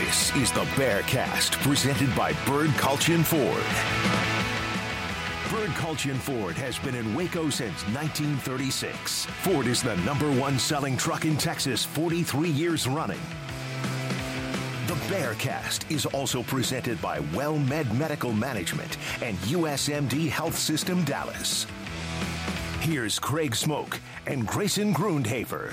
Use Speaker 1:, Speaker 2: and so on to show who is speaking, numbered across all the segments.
Speaker 1: This is the Bearcast, presented by Bird Kultgen Ford. Bird Kultgen Ford has been in Waco since 1936. Ford is the #1 selling truck in Texas 43 years running. The Bearcast is also presented by WellMed Medical Management and USMD Health System Dallas. Here's Craig Smoke and Grayson Grundhafer.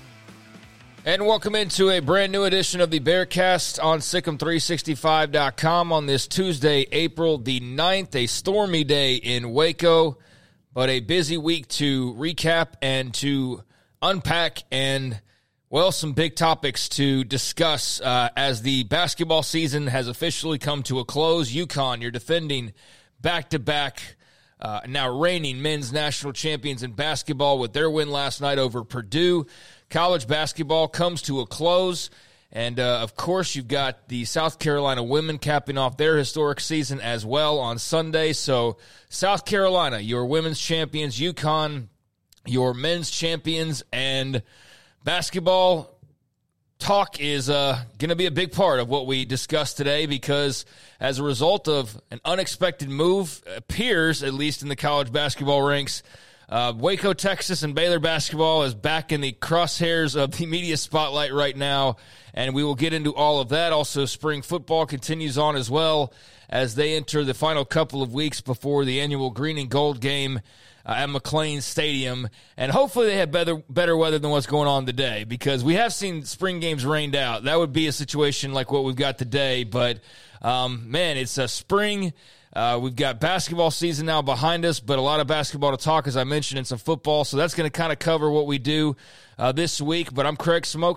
Speaker 2: And welcome into a brand new edition of the Bearcast on SicEm365.com on this Tuesday, April the 9th, a stormy day in Waco, but a busy week to recap and to unpack and, well, some big topics to discuss as the basketball season has officially come to a close. UConn, you're defending back-to-back now reigning men's national champions in basketball with their win last night over Purdue. College basketball comes to a close, and of course you've got the South Carolina women capping off their historic season as well on Sunday. So South Carolina, your women's champions, UConn, your men's champions, and basketball talk is going to be a big part of what we discuss today, because as a result of an unexpected move, appears, at least in the college basketball ranks, Waco, Texas, and Baylor basketball is back in the crosshairs of the media spotlight right now, and we will get into all of that. Also, spring football continues on as well as they enter the final couple of weeks before the annual Green and Gold game at McLean Stadium, and hopefully they have better weather than what's going on today, because we have seen spring games rained out. That would be a situation like what we've got today, but man, it's a spring. We've got basketball season now behind us, but a lot of basketball to talk, as I mentioned, and some football, so that's going to kind of cover what we do this week. But I'm Craig Smoke,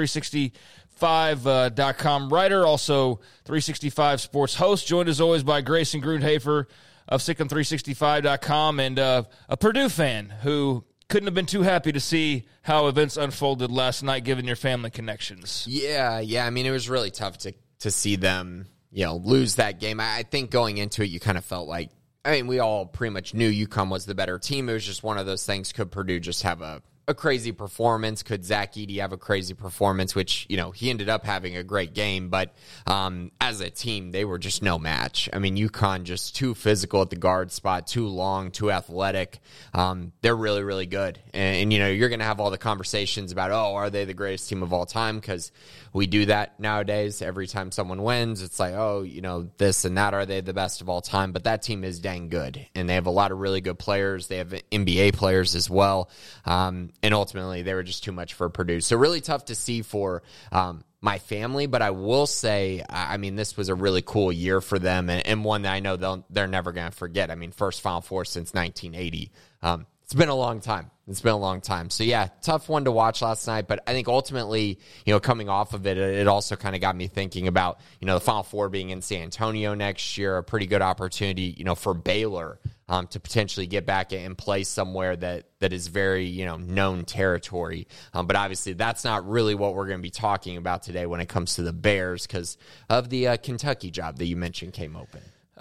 Speaker 2: SicEm365.com writer, also 365 Sports host, joined as always by Grayson Grundhafer of SicEm365.com, and a Purdue fan who couldn't have been too happy to see how events unfolded last night, given your family connections.
Speaker 3: Yeah. I mean, it was really tough to see them, lose that game. I think going into it, you kind of felt like, we all pretty much knew UConn was the better team. It was just one of those things. Could Purdue just have a crazy performance? Could Zach Edey have a crazy performance? Which, he ended up having a great game, but as a team, they were just no match. UConn just too physical at the guard spot, too long, too athletic. They're really, really good. And you're going to have all the conversations about, are they the greatest team of all time? Because we do that nowadays. Every time someone wins, it's like, this and that, are they the best of all time? But that team is dang good, and they have a lot of really good players. They have NBA players as well. And ultimately, they were just too much for Purdue. So really tough to see for my family, but I will say, this was a really cool year for them, and one that I know they're never going to forget. First Final Four since 1980. It's been a long time. So, yeah, tough one to watch last night. But I think ultimately, coming off of it, it also kind of got me thinking about, the Final Four being in San Antonio next year, a pretty good opportunity, for Baylor to potentially get back and play somewhere that is very, known territory. But obviously, that's not really what we're going to be talking about today when it comes to the Bears, because of the Kentucky job that you mentioned came open.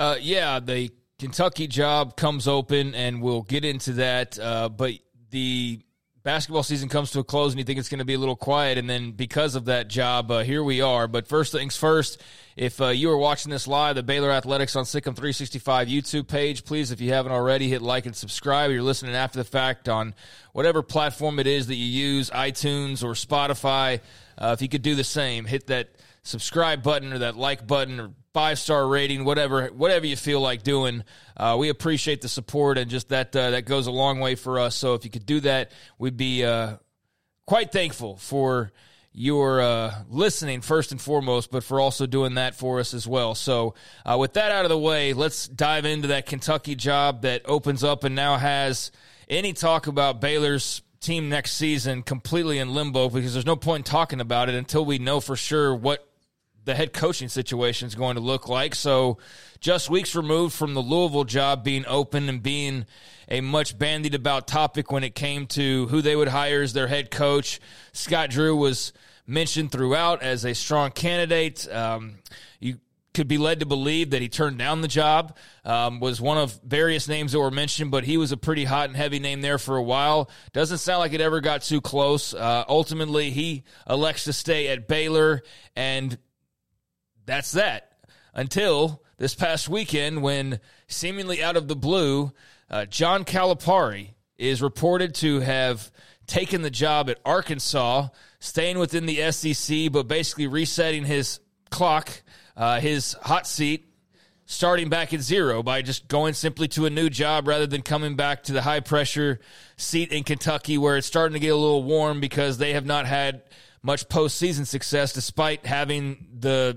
Speaker 2: The Kentucky job comes open, and we'll get into that. But the basketball season comes to a close, and you think it's going to be a little quiet, and then because of that job, here we are. But first things first, if you are watching this live, the Baylor Athletics on SicEm365 YouTube page, please, if you haven't already, hit like and subscribe. You're listening after the fact on whatever platform it is that you use, iTunes or Spotify. If you could do the same, hit that subscribe button or that like button or 5-star rating, whatever you feel like doing. We appreciate the support, and just that goes a long way for us. So if you could do that, we'd be quite thankful for your listening first and foremost, but for also doing that for us as well. So with that out of the way, let's dive into that Kentucky job that opens up and now has any talk about Baylor's team next season completely in limbo, because there's no point in talking about it until we know for sure what the head coaching situation is going to look like. So just weeks removed from the Louisville job being open and being a much bandied about topic when it came to who they would hire as their head coach, Scott Drew was mentioned throughout as a strong candidate. You could be led to believe that he turned down the job, was one of various names that were mentioned, but he was a pretty hot and heavy name there for a while. Doesn't sound like it ever got too close. Ultimately, he elects to stay at Baylor, and that's that. Until this past weekend when, seemingly out of the blue, John Calipari is reported to have taken the job at Arkansas, staying within the SEC, but basically resetting his clock, his hot seat, starting back at zero by just going simply to a new job rather than coming back to the high-pressure seat in Kentucky where it's starting to get a little warm because they have not had much postseason success despite having the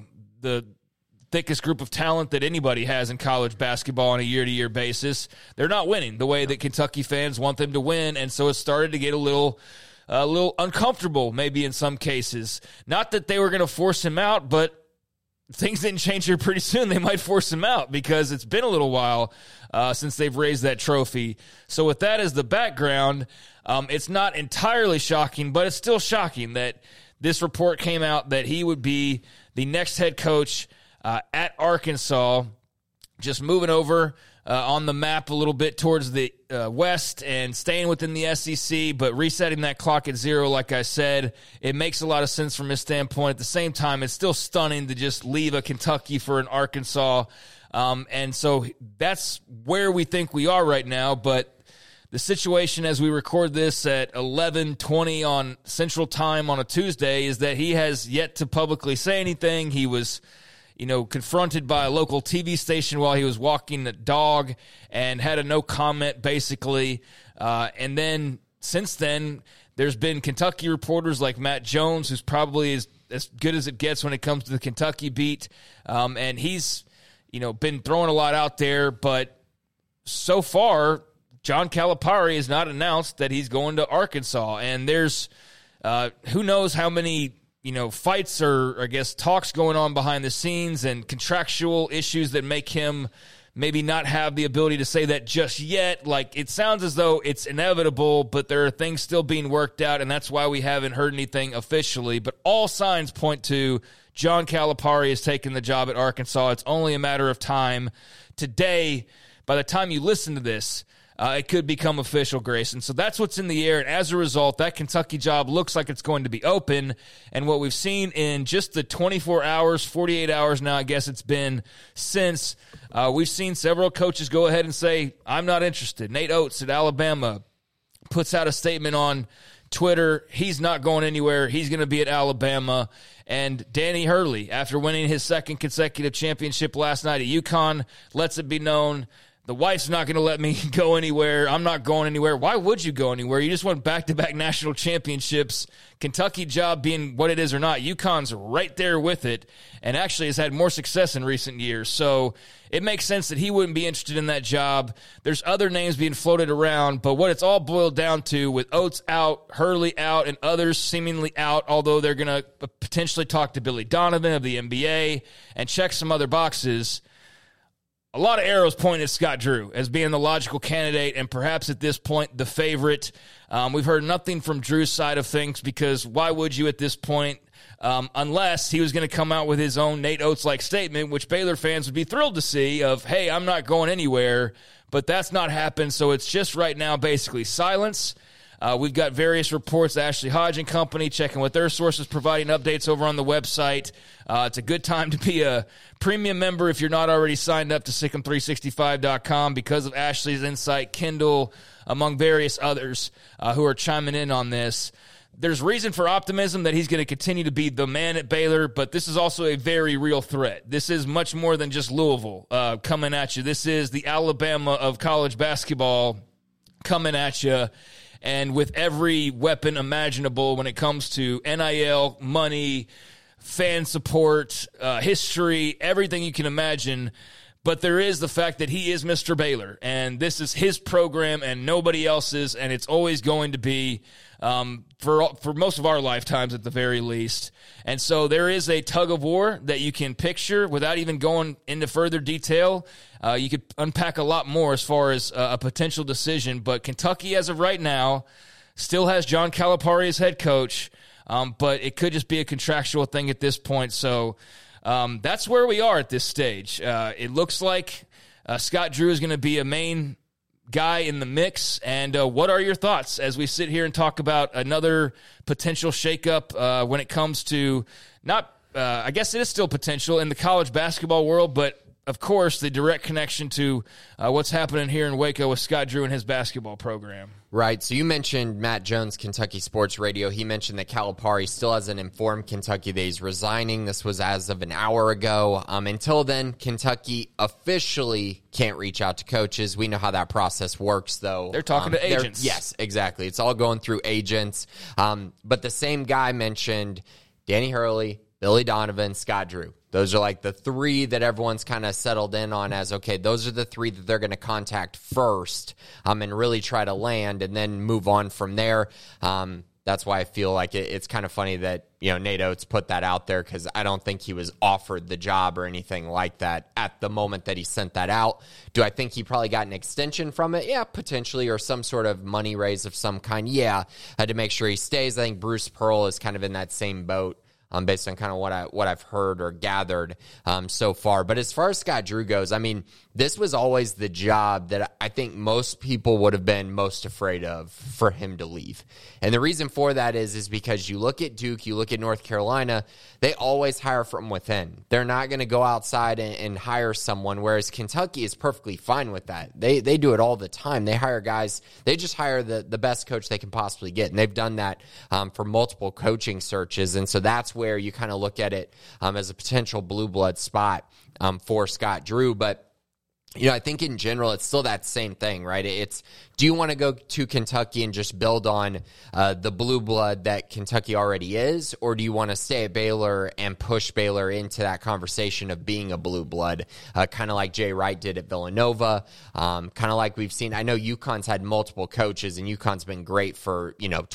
Speaker 2: thickest group of talent that anybody has in college basketball on a year-to-year basis. They're not winning the way that Kentucky fans want them to win, and so it started to get a little uncomfortable maybe in some cases. Not that they were going to force him out, but things didn't change here pretty soon. They might force him out because it's been a little while since they've raised that trophy. So with that as the background, it's not entirely shocking, but it's still shocking that this report came out that he would be the next head coach at Arkansas, just moving over on the map a little bit towards the west and staying within the SEC, but resetting that clock at zero, like I said. It makes a lot of sense from his standpoint. At the same time, it's still stunning to just leave a Kentucky for an Arkansas. And so that's where we think we are right now, but the situation as we record this at 11:20 on Central Time on a Tuesday is that he has yet to publicly say anything. He was confronted by a local TV station while he was walking the dog and had a no comment, basically. And then since then, there's been Kentucky reporters like Matt Jones, who's probably as good as it gets when it comes to the Kentucky beat. And he's, been throwing a lot out there. But so far, John Calipari has not announced that he's going to Arkansas. And there's who knows how many fights or, I guess, talks going on behind the scenes and contractual issues that make him maybe not have the ability to say that just yet. Like, it sounds as though it's inevitable, but there are things still being worked out, and that's why we haven't heard anything officially. But all signs point to John Calipari has taken the job at Arkansas. It's only a matter of time. Today, by the time you listen to this, it could become official, Grayson. So that's what's in the air. And as a result, that Kentucky job looks like it's going to be open. And what we've seen in just the 24 hours, 48 hours now, I guess it's been since, we've seen several coaches go ahead and say, I'm not interested. Nate Oates at Alabama puts out a statement on Twitter. He's not going anywhere. He's going to be at Alabama. And Danny Hurley, after winning his second consecutive championship last night at UConn, lets it be known, the wife's not going to let me go anywhere. I'm not going anywhere. Why would you go anywhere? You just won back-to-back national championships. Kentucky job being what it is or not, UConn's right there with it and actually has had more success in recent years. So it makes sense that he wouldn't be interested in that job. There's other names being floated around, but what it's all boiled down to, with Oates out, Hurley out, and others seemingly out, although they're going to potentially talk to Billy Donovan of the NBA and check some other boxes, a lot of arrows point at Scott Drew as being the logical candidate and perhaps at this point the favorite. We've heard nothing from Drew's side of things because why would you at this point unless he was going to come out with his own Nate Oates-like statement, which Baylor fans would be thrilled to see of, hey, I'm not going anywhere, but that's not happened. So it's just right now basically silence. We've got various reports, Ashley Hodge and company, checking with their sources, providing updates over on the website. It's a good time to be a premium member if you're not already signed up to Sikkim365.com because of Ashley's insight, Kendall, among various others who are chiming in on this. There's reason for optimism that he's going to continue to be the man at Baylor, but this is also a very real threat. This is much more than just Louisville coming at you. This is the Alabama of college basketball coming at you. And with every weapon imaginable when it comes to NIL, money, fan support, history, everything you can imagine. But there is the fact that he is Mr. Baylor, and this is his program and nobody else's, and it's always going to be for most of our lifetimes at the very least. And so there is a tug of war that you can picture without even going into further detail. You could unpack a lot more as far as a potential decision, but Kentucky, as of right now, still has John Calipari as head coach, but it could just be a contractual thing at this point. So that's where we are at this stage. It looks like Scott Drew is going to be a main guy in the mix. And what are your thoughts as we sit here and talk about another potential shakeup when it comes to not I guess it is still potential in the college basketball world, but of course, the direct connection to what's happening here in Waco with Scott Drew and his basketball program.
Speaker 3: Right. So you mentioned Matt Jones, Kentucky Sports Radio. He mentioned that Calipari still hasn't informed Kentucky that he's resigning. This was as of an hour ago. Until then, Kentucky officially can't reach out to coaches. We know how that process works, though.
Speaker 2: They're talking to agents.
Speaker 3: Yes, exactly. It's all going through agents. But the same guy mentioned Danny Hurley, Billy Donovan, Scott Drew. Those are like the three that everyone's kind of settled in on as, okay, those are the three that they're going to contact first and really try to land and then move on from there. That's why I feel like it's kind of funny that, Nate Oates put that out there, because I don't think he was offered the job or anything like that at the moment that he sent that out. Do I think he probably got an extension from it? Yeah, potentially, or some sort of money raise of some kind. Yeah, to make sure he stays. I think Bruce Pearl is kind of in that same boat. Based on kind of what I've heard or gathered so far. But as far as Scott Drew goes, I mean, this was always the job that I think most people would have been most afraid of for him to leave. And the reason for that is because you look at Duke, you look at North Carolina, they always hire from within. They're not going to go outside and hire someone, whereas Kentucky is perfectly fine with that. They do it all the time. They hire guys. They just hire the best coach they can possibly get. And they've done that for multiple coaching searches. And so that's where you kind of look at it as a potential blue blood spot for Scott Drew. But I think in general, it's still that same thing, right? It's, do you want to go to Kentucky and just build on the blue blood that Kentucky already is? Or do you want to stay at Baylor and push Baylor into that conversation of being a blue blood, kind of like Jay Wright did at Villanova, kind of like we've seen? I know UConn's had multiple coaches, and UConn's been great for,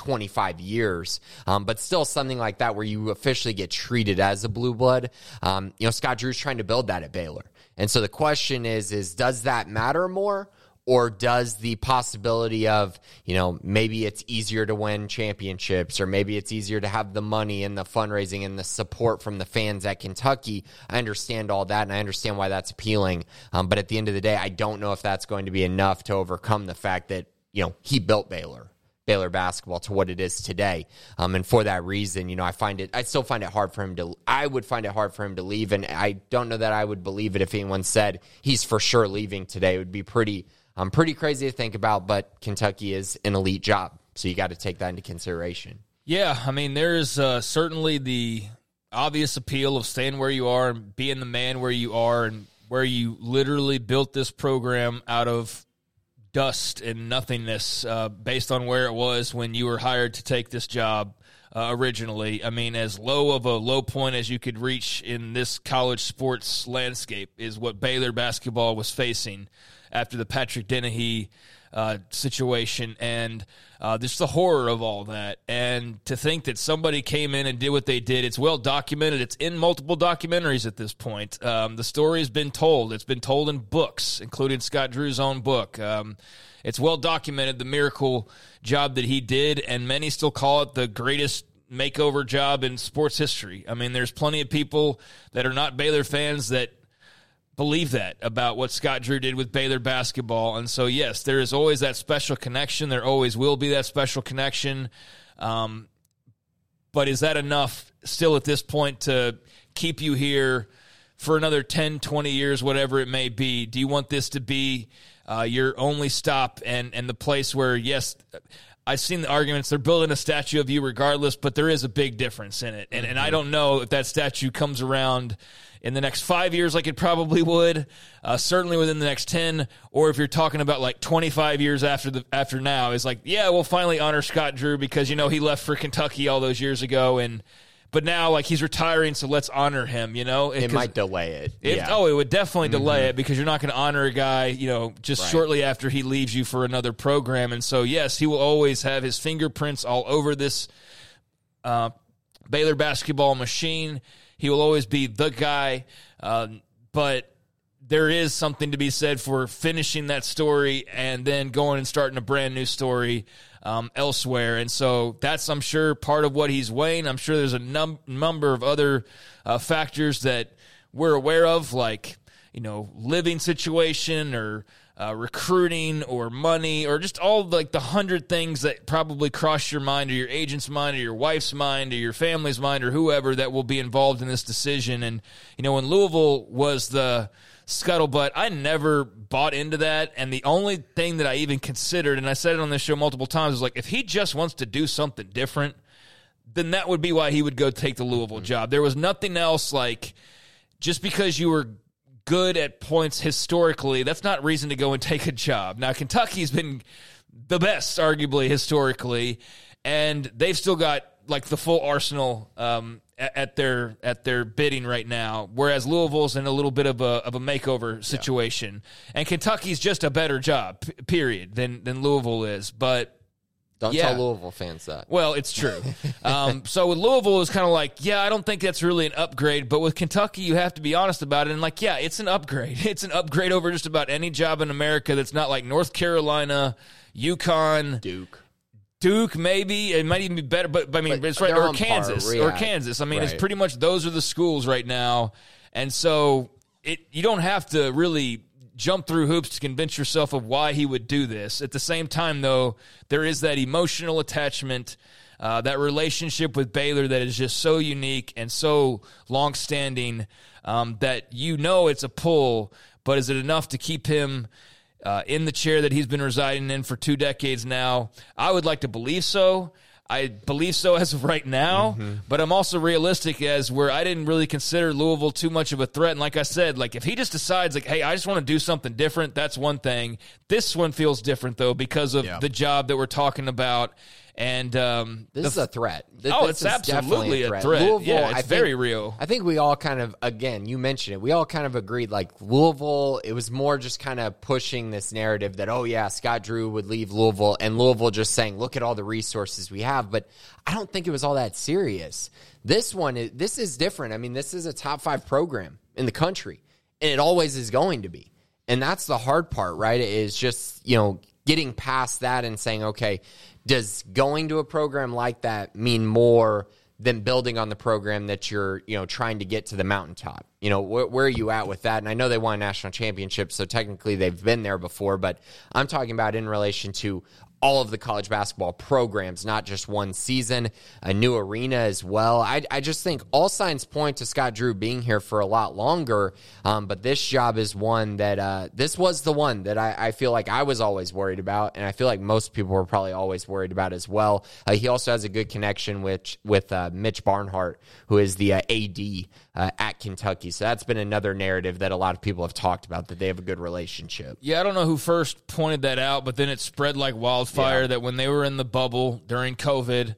Speaker 3: 25 years, but still something like that where you officially get treated as a blue blood. Scott Drew's trying to build that at Baylor. And so the question is does that matter more? Or does the possibility of, maybe it's easier to win championships, or maybe it's easier to have the money and the fundraising and the support from the fans at Kentucky? I understand all that, and I understand why that's appealing. But at the end of the day, I don't know if that's going to be enough to overcome the fact that, he built Baylor basketball to what it is today. And for that reason, I still find it hard for him to, I would find it hard for him to leave. And I don't know that I would believe it if anyone said he's for sure leaving today. It would be pretty crazy to think about, but Kentucky is an elite job. So you got to take that into consideration.
Speaker 2: Yeah. I mean, there's certainly the obvious appeal of staying where you are and being the man where you are, and where you literally built this program out of dust and nothingness based on where it was when you were hired to take this job originally. I mean, as low of a low point as you could reach in this college sports landscape is what Baylor basketball was facing after the Patrick Dennehy situation, and just the horror of all that. And to think that somebody came in and did what they did, it's well documented. It's in multiple documentaries at this point. The story has been told. It's been told in books, including Scott Drew's own book. It's well documented, the miracle job that he did, and many still call it the greatest makeover job in sports history. I mean, there's plenty of people that are not Baylor fans that believe that about what Scott Drew did with Baylor basketball. And so, yes, there is always that special connection. There always will be that special connection. But is that enough still at this point to keep you here for another 10, 20 years, whatever it may be? Do you want this to be your only stop and the place where, yes, I've seen the arguments, they're building a statue of you regardless, but there is a big difference in it. And I don't know if that statue comes around in the next 5 years like it probably would, certainly within the next 10, or if you're talking about like 25 years after now, is like, yeah, we'll finally honor Scott Drew because, he left for Kentucky all those years ago, but now, like, he's retiring, so let's honor him, It
Speaker 3: might delay it.
Speaker 2: Oh, it would definitely delay it, because you're not going to honor a guy, just shortly after he leaves you for another program. And so, yes, he will always have his fingerprints all over this Baylor basketball machine. He will always be the guy, but there is something to be said for finishing that story and then going and starting a brand new story elsewhere. And so that's, I'm sure, part of what he's weighing. I'm sure there's a number of other factors that we're aware of, like, living situation or recruiting or money or just all like the 100 things that probably cross your mind or your agent's mind or your wife's mind or your family's mind or whoever that will be involved in this decision. And, when Louisville was the scuttlebutt, I never bought into that. And the only thing that I even considered, and I said it on this show multiple times, is like, if he just wants to do something different, then that would be why he would go take the Louisville job. There was nothing else like just because you were good at points historically, that's not reason to go and take a job. Now, Kentucky's been the best, arguably, historically, and they've still got like the full arsenal at their bidding right now, whereas Louisville's in a little bit of a makeover situation. Yeah. And Kentucky's just a better job, period, than Louisville is. But
Speaker 3: don't tell Louisville fans that.
Speaker 2: Well, it's true. So with Louisville, it's kind of like, I don't think that's really an upgrade. But with Kentucky, you have to be honest about it. And like, it's an upgrade. It's an upgrade over just about any job in America that's not like North Carolina, UConn, Duke, maybe. It might even be better. But I mean, it's right. Or Kansas. I mean, it's pretty much those are the schools right now. And so you don't have to really jump through hoops to convince yourself of why he would do this. At the same time, though, there is that emotional attachment, that relationship with Baylor that is just so unique and so long-standing that it's a pull, but is it enough to keep him in the chair that he's been residing in for 2 decades now? I would like to believe so. I believe so as of right now, but I'm also realistic as where I didn't really consider Louisville too much of a threat. And like I said, like if he just decides like, hey, I just want to do something different, that's one thing. This one feels different though because of the job that we're talking about. And
Speaker 3: this is a threat.
Speaker 2: It's absolutely a threat. Louisville, it's very real.
Speaker 3: I think we all kind of, again, you mentioned it, we all kind of agreed, like Louisville, it was more just kind of pushing this narrative that, Scott Drew would leave Louisville, and Louisville just saying, look at all the resources we have. But I don't think it was all that serious. This is different. I mean, this is a top 5 program in the country, and it always is going to be. And that's the hard part, right? It is just, getting past that and saying, okay, does going to a program like that mean more than building on the program that you're, trying to get to the mountaintop? Where are you at with that? And I know they won a national championship, so technically they've been there before, but I'm talking about in relation to all of the college basketball programs, not just one season, a new arena as well. I just think all signs point to Scott Drew being here for a lot longer, but this job is one that this was the one that I feel like I was always worried about, and I feel like most people were probably always worried about as well. He also has a good connection with Mitch Barnhart, who is the AD at Kentucky. So that's been another narrative that a lot of people have talked about, that they have a good relationship.
Speaker 2: Yeah, I don't know who first pointed that out, but then it spread like wildfire that when they were in the bubble during COVID,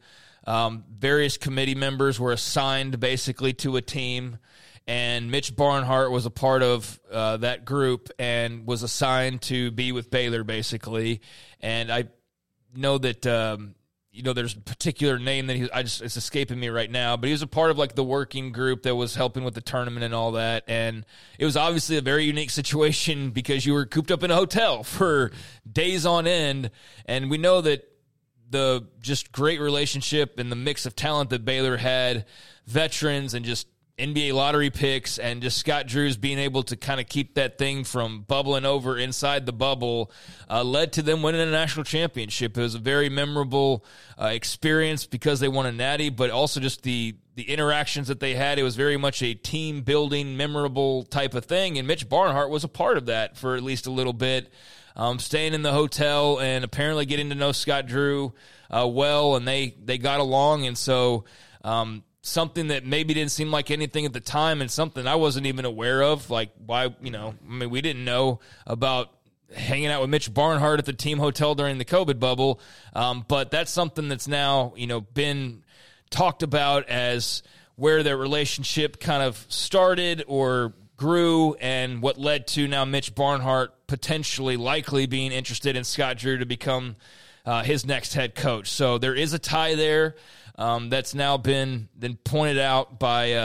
Speaker 2: various committee members were assigned basically to a team, and Mitch Barnhart was a part of that group and was assigned to be with Baylor basically. And I know that there's a particular name that it's escaping me right now, but he was a part of like the working group that was helping with the tournament and all that. And it was obviously a very unique situation because you were cooped up in a hotel for days on end. And we know that the just great relationship and the mix of talent that Baylor had, veterans and just NBA lottery picks, and just Scott Drew's being able to kind of keep that thing from bubbling over inside the bubble led to them winning a national championship. It was a very memorable experience because they won a natty, but also just the interactions that they had. It was very much a team-building, memorable type of thing, and Mitch Barnhart was a part of that for at least a little bit, staying in the hotel and apparently getting to know Scott Drew well, and they got along, and so something that maybe didn't seem like anything at the time and something I wasn't even aware of, like why, we didn't know about hanging out with Mitch Barnhart at the team hotel during the COVID bubble. But that's something that's now, been talked about as where their relationship kind of started or grew, and what led to now Mitch Barnhart potentially likely being interested in Scott Drew to become his next head coach. So there is a tie there. That's now been pointed out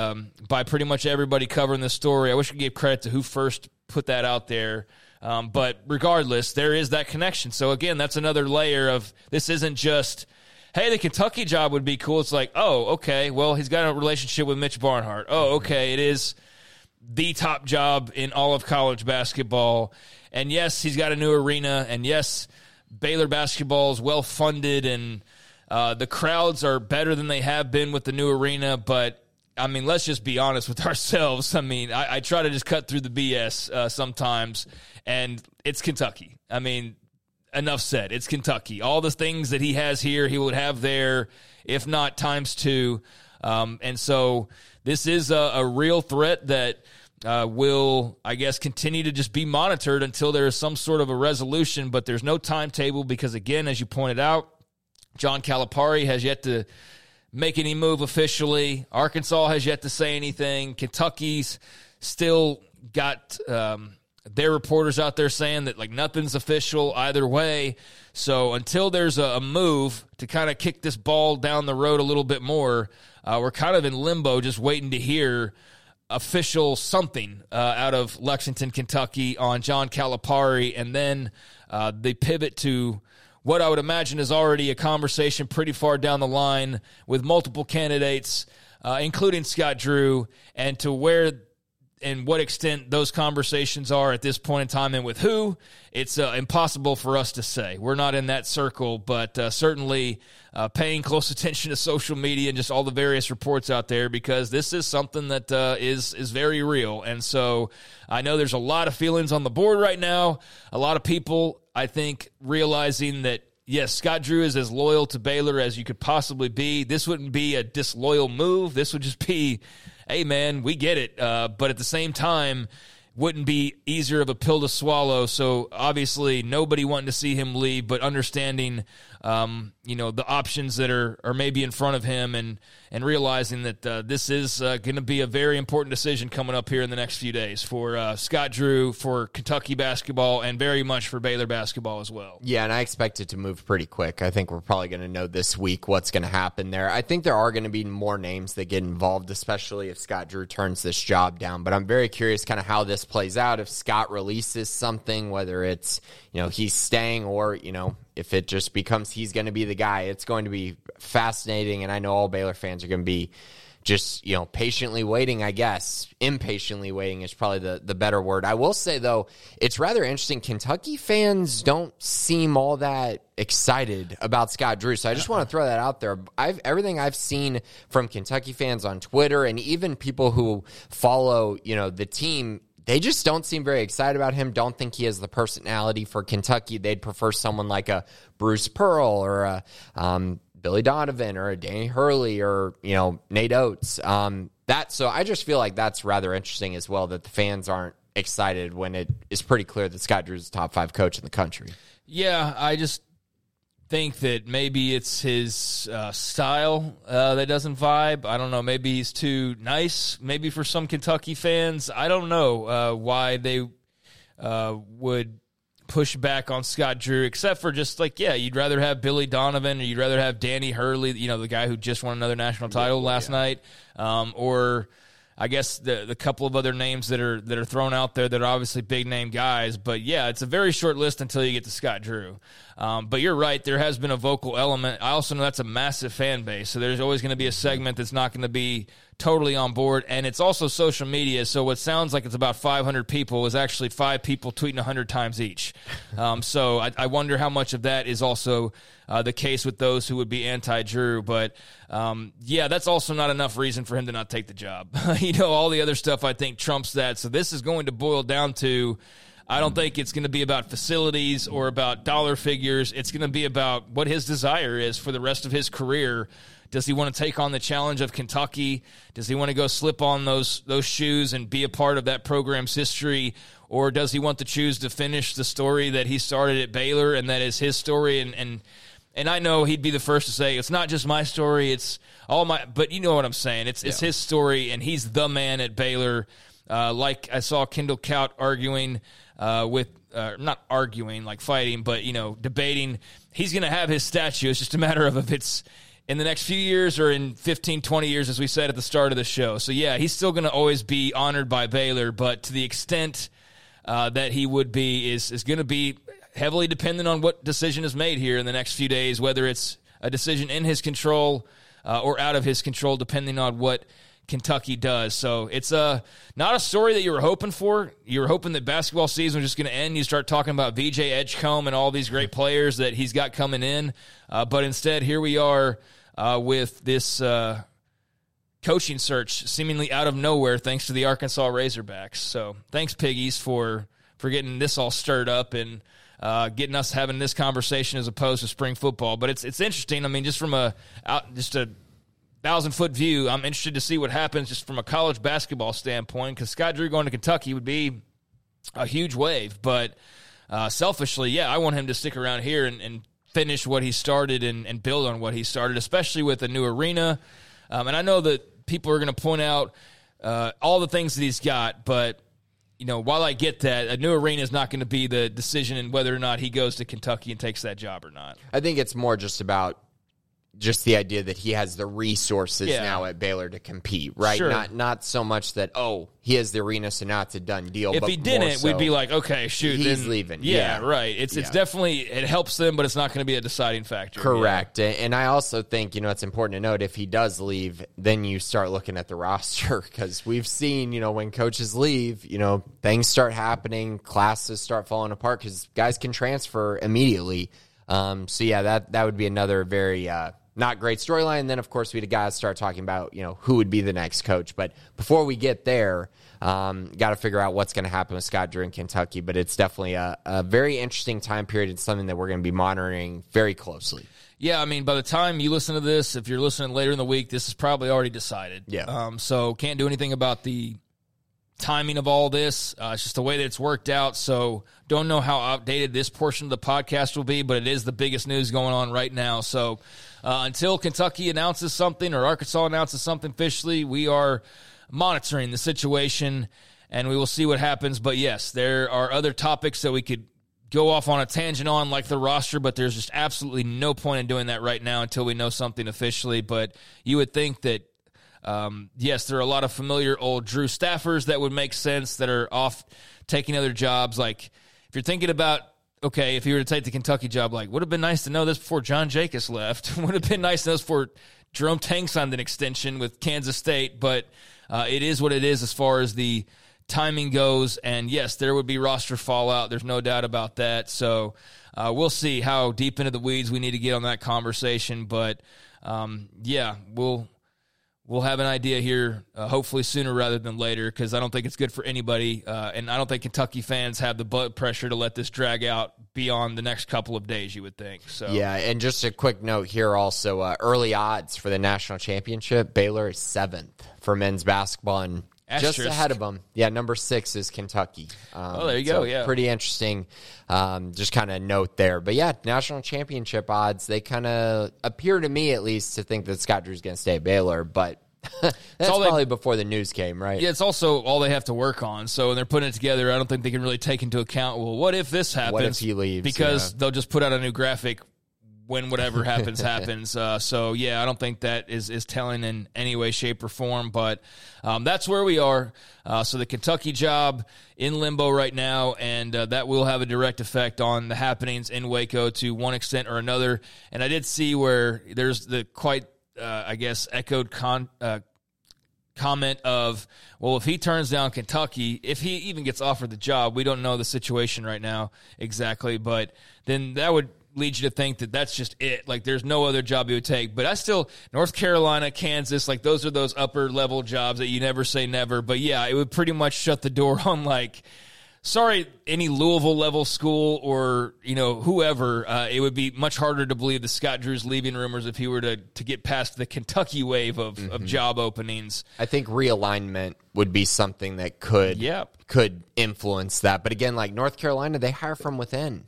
Speaker 2: by pretty much everybody covering this story. I wish we gave credit to who first put that out there. But regardless, there is that connection. So again, that's another layer of this isn't just, hey, the Kentucky job would be cool. It's like, oh, okay, well, he's got a relationship with Mitch Barnhart. Oh, okay, it is the top job in all of college basketball. And yes, he's got a new arena. And yes, Baylor basketball is well funded, and the crowds are better than they have been with the new arena. But I mean, let's just be honest with ourselves. I mean, I try to just cut through the BS sometimes, and it's Kentucky. I mean, enough said. It's Kentucky. All the things that he has here, he would have there, if not times two. And so this is a real threat that will, I guess, continue to just be monitored until there is some sort of a resolution. But there's no timetable because, again, as you pointed out, John Calipari has yet to make any move officially. Arkansas has yet to say anything. Kentucky's still got their reporters out there saying that, like, nothing's official either way. So until there's a move to kind of kick this ball down the road a little bit more, we're kind of in limbo just waiting to hear official something out of Lexington, Kentucky on John Calipari. And then they pivot to what I would imagine is already a conversation pretty far down the line with multiple candidates, including Scott Drew, and to where and what extent those conversations are at this point in time and with who, it's impossible for us to say. We're not in that circle, but certainly paying close attention to social media and just all the various reports out there, because this is something that is very real. And so I know there's a lot of feelings on the board right now. A lot of people, I think, realizing that, yes, Scott Drew is as loyal to Baylor as you could possibly be. This wouldn't be a disloyal move. This would just be, hey, man, we get it. But at the same time, wouldn't be easier of a pill to swallow. So obviously nobody wanting to see him leave, but understanding, the options that are maybe in front of him and realizing that this is going to be a very important decision coming up here in the next few days for Scott Drew, for Kentucky basketball, and very much for Baylor basketball as well.
Speaker 3: Yeah, and I expect it to move pretty quick. I think we're probably going to know this week what's going to happen there. I think there are going to be more names that get involved, especially if Scott Drew turns this job down. But I'm very curious kind of how this plays out. If Scott releases something, whether it's, he's staying or, if it just becomes he's going to be the guy, it's going to be fascinating. And I know all Baylor fans are going to be just, patiently waiting, I guess. Impatiently waiting is probably the better word. I will say, though, it's rather interesting. Kentucky fans don't seem all that excited about Scott Drew. So I just want to throw that out there. Everything I've seen from Kentucky fans on Twitter and even people who follow, the team, they just don't seem very excited about him, don't think he has the personality for Kentucky. They'd prefer someone like a Bruce Pearl or a Billy Donovan or a Danny Hurley or, Nate Oates. So I just feel like that's rather interesting as well, that the fans aren't excited when it is pretty clear that Scott Drew is the top 5 coach in the country.
Speaker 2: Yeah, I just think that maybe it's his style that doesn't vibe. I don't know. Maybe he's too nice. Maybe for some Kentucky fans, I don't know why they would push back on Scott Drew, except for just you'd rather have Billy Donovan or you'd rather have Danny Hurley, the guy who just won another national title last night, or I guess the couple of other names that are thrown out there that are obviously big name guys. But yeah, it's a very short list until you get to Scott Drew. But you're right, there has been a vocal element. I also know that's a massive fan base, so there's always going to be a segment that's not going to be totally on board. And it's also social media, so what sounds like it's about 500 people is actually 5 people tweeting 100 times each. So I wonder how much of that is also the case with those who would be anti-Drew. But, that's also not enough reason for him to not take the job. All the other stuff I think trumps that. So this is going to boil down to, I don't think it's going to be about facilities or about dollar figures. It's going to be about what his desire is for the rest of his career. Does he want to take on the challenge of Kentucky? Does he want to go slip on those shoes and be a part of that program's history? Or does he want to choose to finish the story that he started at Baylor and that is his story? And I know he'd be the first to say, it's not just my story, it's all my, but you know what I'm saying. It's his story, and he's the man at Baylor. Like I saw Kendall Cout arguing not arguing, like fighting, but, debating. He's going to have his statue. It's just a matter of if it's in the next few years or in 15, 20 years, as we said at the start of the show. So, yeah, he's still going to always be honored by Baylor, but to the extent that he would be is going to be heavily dependent on what decision is made here in the next few days, whether it's a decision in his control or out of his control, depending on what Kentucky does. So it's not a story that you were hoping for. You were hoping that basketball season was just going to end. You start talking about VJ Edgecombe and all these great players that he's got coming in. But instead, here we are with this coaching search seemingly out of nowhere thanks to the Arkansas Razorbacks. So thanks, Piggies, for getting this all stirred up and getting us having this conversation as opposed to spring football. But it's interesting. I mean, just from a 1,000-foot view, I'm interested to see what happens just from a college basketball standpoint, because Scott Drew going to Kentucky would be a huge wave. But selfishly, yeah, I want him to stick around here and finish what he started and build on what he started, especially with a new arena. And I know that people are going to point out all the things that he's got, but while I get that, a new arena is not going to be the decision in whether or not he goes to Kentucky and takes that job or not.
Speaker 3: I think it's more just about the idea that he has the resources now at Baylor to compete, right?
Speaker 2: Sure.
Speaker 3: Not so much that, he has the arena, so now it's a done deal.
Speaker 2: If he didn't, we'd be like, okay, shoot.
Speaker 3: He's leaving.
Speaker 2: Yeah, right. It's definitely, it helps them, but it's not going to be a deciding factor.
Speaker 3: Correct. Yeah. And I also think, it's important to note, if he does leave, then you start looking at the roster, because we've seen, when coaches leave, things start happening, classes start falling apart, because guys can transfer immediately. So yeah, that would be another very not great storyline. And then, of course, we got to start talking about, who would be the next coach. But before we get there, got to figure out what's going to happen with Scott Drew in Kentucky. But it's definitely a very interesting time period and something that we're going to be monitoring very closely.
Speaker 2: Yeah, I mean, by the time you listen to this, if you're listening later in the week, this is probably already decided.
Speaker 3: Yeah.
Speaker 2: So can't do anything about the timing of all this. It's just the way that it's worked out. So don't know how outdated this portion of the podcast will be, but it is the biggest news going on right now. So until Kentucky announces something or Arkansas announces something officially, we are monitoring the situation and we will see what happens. But yes, there are other topics that we could go off on a tangent on, like the roster, but there's just absolutely no point in doing that right now until we know something officially. But you would think that yes, there are a lot of familiar old Drew staffers that would make sense that are off taking other jobs. Like if you're thinking about, okay, if you were to take the Kentucky job, like would have been nice to know this before John Jacobs left. Would have been nice to know this before Jerome Tang signed an extension with Kansas State. But it is what it is as far as the timing goes. And yes, there would be roster fallout. There's no doubt about that. So we'll see how deep into the weeds we need to get on that conversation. But yeah, We'll have an idea here, hopefully sooner rather than later, because I don't think it's good for anybody, and I don't think Kentucky fans have the blood pressure to let this drag out beyond the next couple of days, you would think. So
Speaker 3: yeah, and just a quick note here also, early odds for the national championship, Baylor is 7th for men's basketball, and just ahead of them. Yeah, number 6 is Kentucky.
Speaker 2: There you go, yeah.
Speaker 3: Pretty interesting, just kind of note there. But yeah, national championship odds, they kind of appear to me at least to think that Scott Drew's going to stay at Baylor, but that's probably before the news came, right?
Speaker 2: Yeah, it's also all they have to work on. So when they're putting it together, I don't think they can really take into account, well, what if this happens?
Speaker 3: What if he leaves?
Speaker 2: Because they'll just put out a new graphic when whatever happens, happens. So, yeah, I don't think that is telling in any way, shape, or form. But that's where we are. So the Kentucky job in limbo right now, and that will have a direct effect on the happenings in Waco to one extent or another. And I did see where there's the quite echoed comment of, well, if he turns down Kentucky, if he even gets offered the job, we don't know the situation right now exactly, but then that would lead you to think that that's just it. Like, there's no other job he would take. But I still, North Carolina, Kansas, like, those are those upper-level jobs that you never say never. But, yeah, it would pretty much shut the door on, like, sorry, any Louisville-level school or, whoever, it would be much harder to believe that Scott Drew's leaving rumors if he were to get past the Kentucky wave of job openings.
Speaker 3: I think realignment would be something that could influence that. But, again, like North Carolina, they hire from within.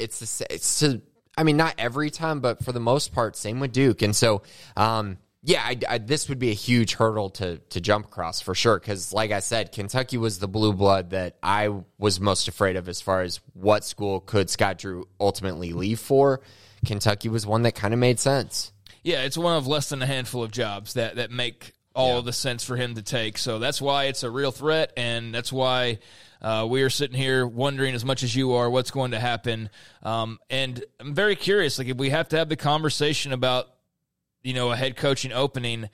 Speaker 3: Not every time, but for the most part, same with Duke. And so, this would be a huge hurdle to jump across for sure. Because, like I said, Kentucky was the blue blood that I was most afraid of as far as what school could Scott Drew ultimately leave for. Kentucky was one that kind of made sense.
Speaker 2: Yeah, it's one of less than a handful of jobs that make all of the sense for him to take. So that's why it's a real threat, and that's why we are sitting here wondering as much as you are what's going to happen. And I'm very curious, like, if we have to have the conversation about, a head coaching opening,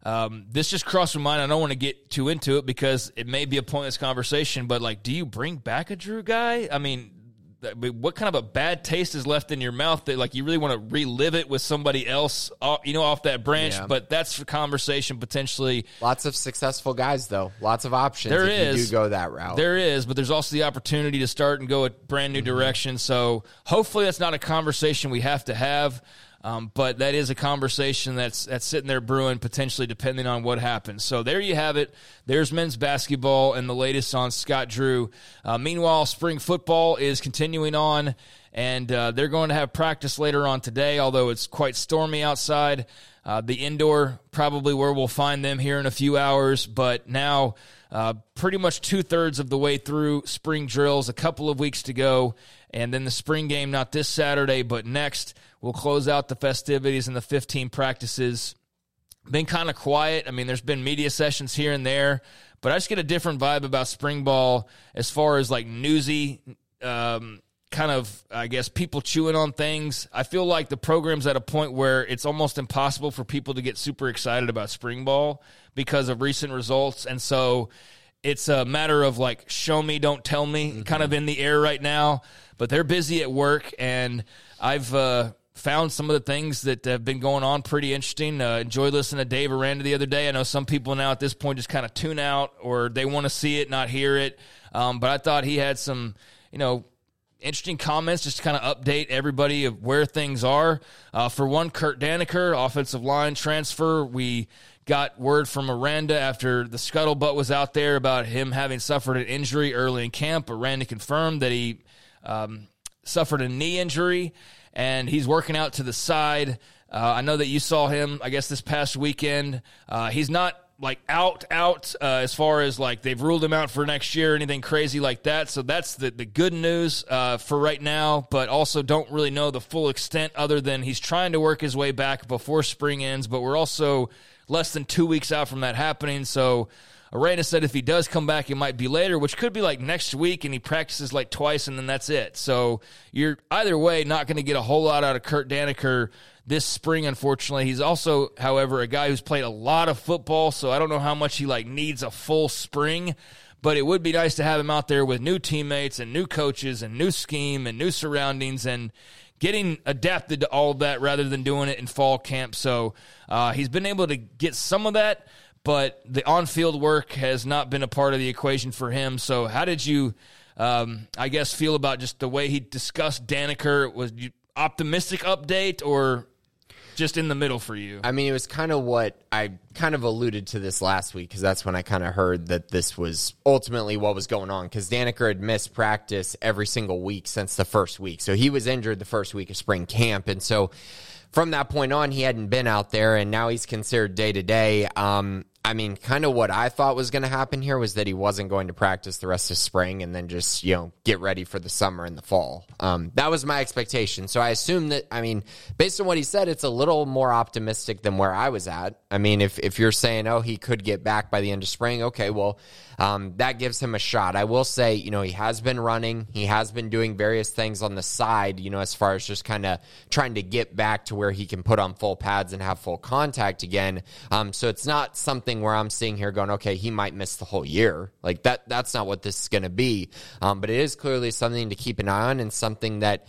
Speaker 2: This just crossed my mind. I don't want to get too into it because it may be a pointless conversation, but, like, do you bring back a Drew guy? I mean, what kind of a bad taste is left in your mouth that, like, you really want to relive it with somebody else, off that branch? Yeah. But that's a conversation potentially.
Speaker 3: Lots of successful guys, though. Lots of options you do go that route.
Speaker 2: There is, but there's also the opportunity to start and go a brand new direction. So hopefully that's not a conversation we have to have. But that is a conversation that's sitting there brewing, potentially, depending on what happens. So there you have it. There's men's basketball and the latest on Scott Drew. Meanwhile, spring football is continuing on, and they're going to have practice later on today, although it's quite stormy outside. The indoor, probably where we'll find them here in a few hours, but now pretty much 2/3 of the way through spring drills, a couple of weeks to go, and then the spring game, not this Saturday, but next. We'll close out the festivities and the 15 practices. Been kind of quiet. I mean, there's been media sessions here and there, but I just get a different vibe about spring ball as far as, like, newsy, kind of, I guess, people chewing on things. I feel like the program's at a point where it's almost impossible for people to get super excited about spring ball because of recent results. And so it's a matter of, like, show me, don't tell me, kind of in the air right now. But they're busy at work, and I've found some of the things that have been going on pretty interesting. Enjoyed listening to Dave Aranda the other day. I know some people now at this point just kind of tune out, or they want to see it, not hear it. But I thought he had some, interesting comments just to kind of update everybody of where things are. For one, Kurt Daniker, offensive line transfer. We got word from Aranda after the scuttlebutt was out there about him having suffered an injury early in camp. Aranda confirmed that he suffered a knee injury, and he's working out to the side. I know that you saw him, I guess, this past weekend. He's not, like, out as far as, like, they've ruled him out for next year or anything crazy like that. So that's the good news for right now, but also don't really know the full extent other than he's trying to work his way back before spring ends. But we're also less than 2 weeks out from that happening. So Aranda said if he does come back, it might be later, which could be like next week, and he practices like twice, and then that's it. So you're either way not going to get a whole lot out of Kurt Daniker this spring, unfortunately. He's also, however, a guy who's played a lot of football, so I don't know how much he needs a full spring, but it would be nice to have him out there with new teammates and new coaches and new scheme and new surroundings and getting adapted to all of that rather than doing it in fall camp. So he's been able to get some of that, but the on-field work has not been a part of the equation for him. So how did you, feel about just the way he discussed Daniker? Was you optimistic update or just in the middle for you?
Speaker 3: I mean, it was kind of what I kind of alluded to this last week, because that's when I kind of heard that this was ultimately what was going on, because Daniker had missed practice every single week since the first week. So he was injured the first week of spring camp. And so from that point on, he hadn't been out there, and now he's considered day-to-day. I mean, kind of what I thought was going to happen here was that he wasn't going to practice the rest of spring and then just, get ready for the summer and the fall. That was my expectation. So I assume that, based on what he said, it's a little more optimistic than where I was at. I mean, if you're saying, he could get back by the end of spring, okay, well, that gives him a shot. I will say, he has been running. He has been doing various things on the side, as far as just kind of trying to get back to where he can put on full pads and have full contact again. So it's not something where I'm sitting here going, okay, he might miss the whole year. Like that's not what this is going to be. But it is clearly something to keep an eye on, and something that,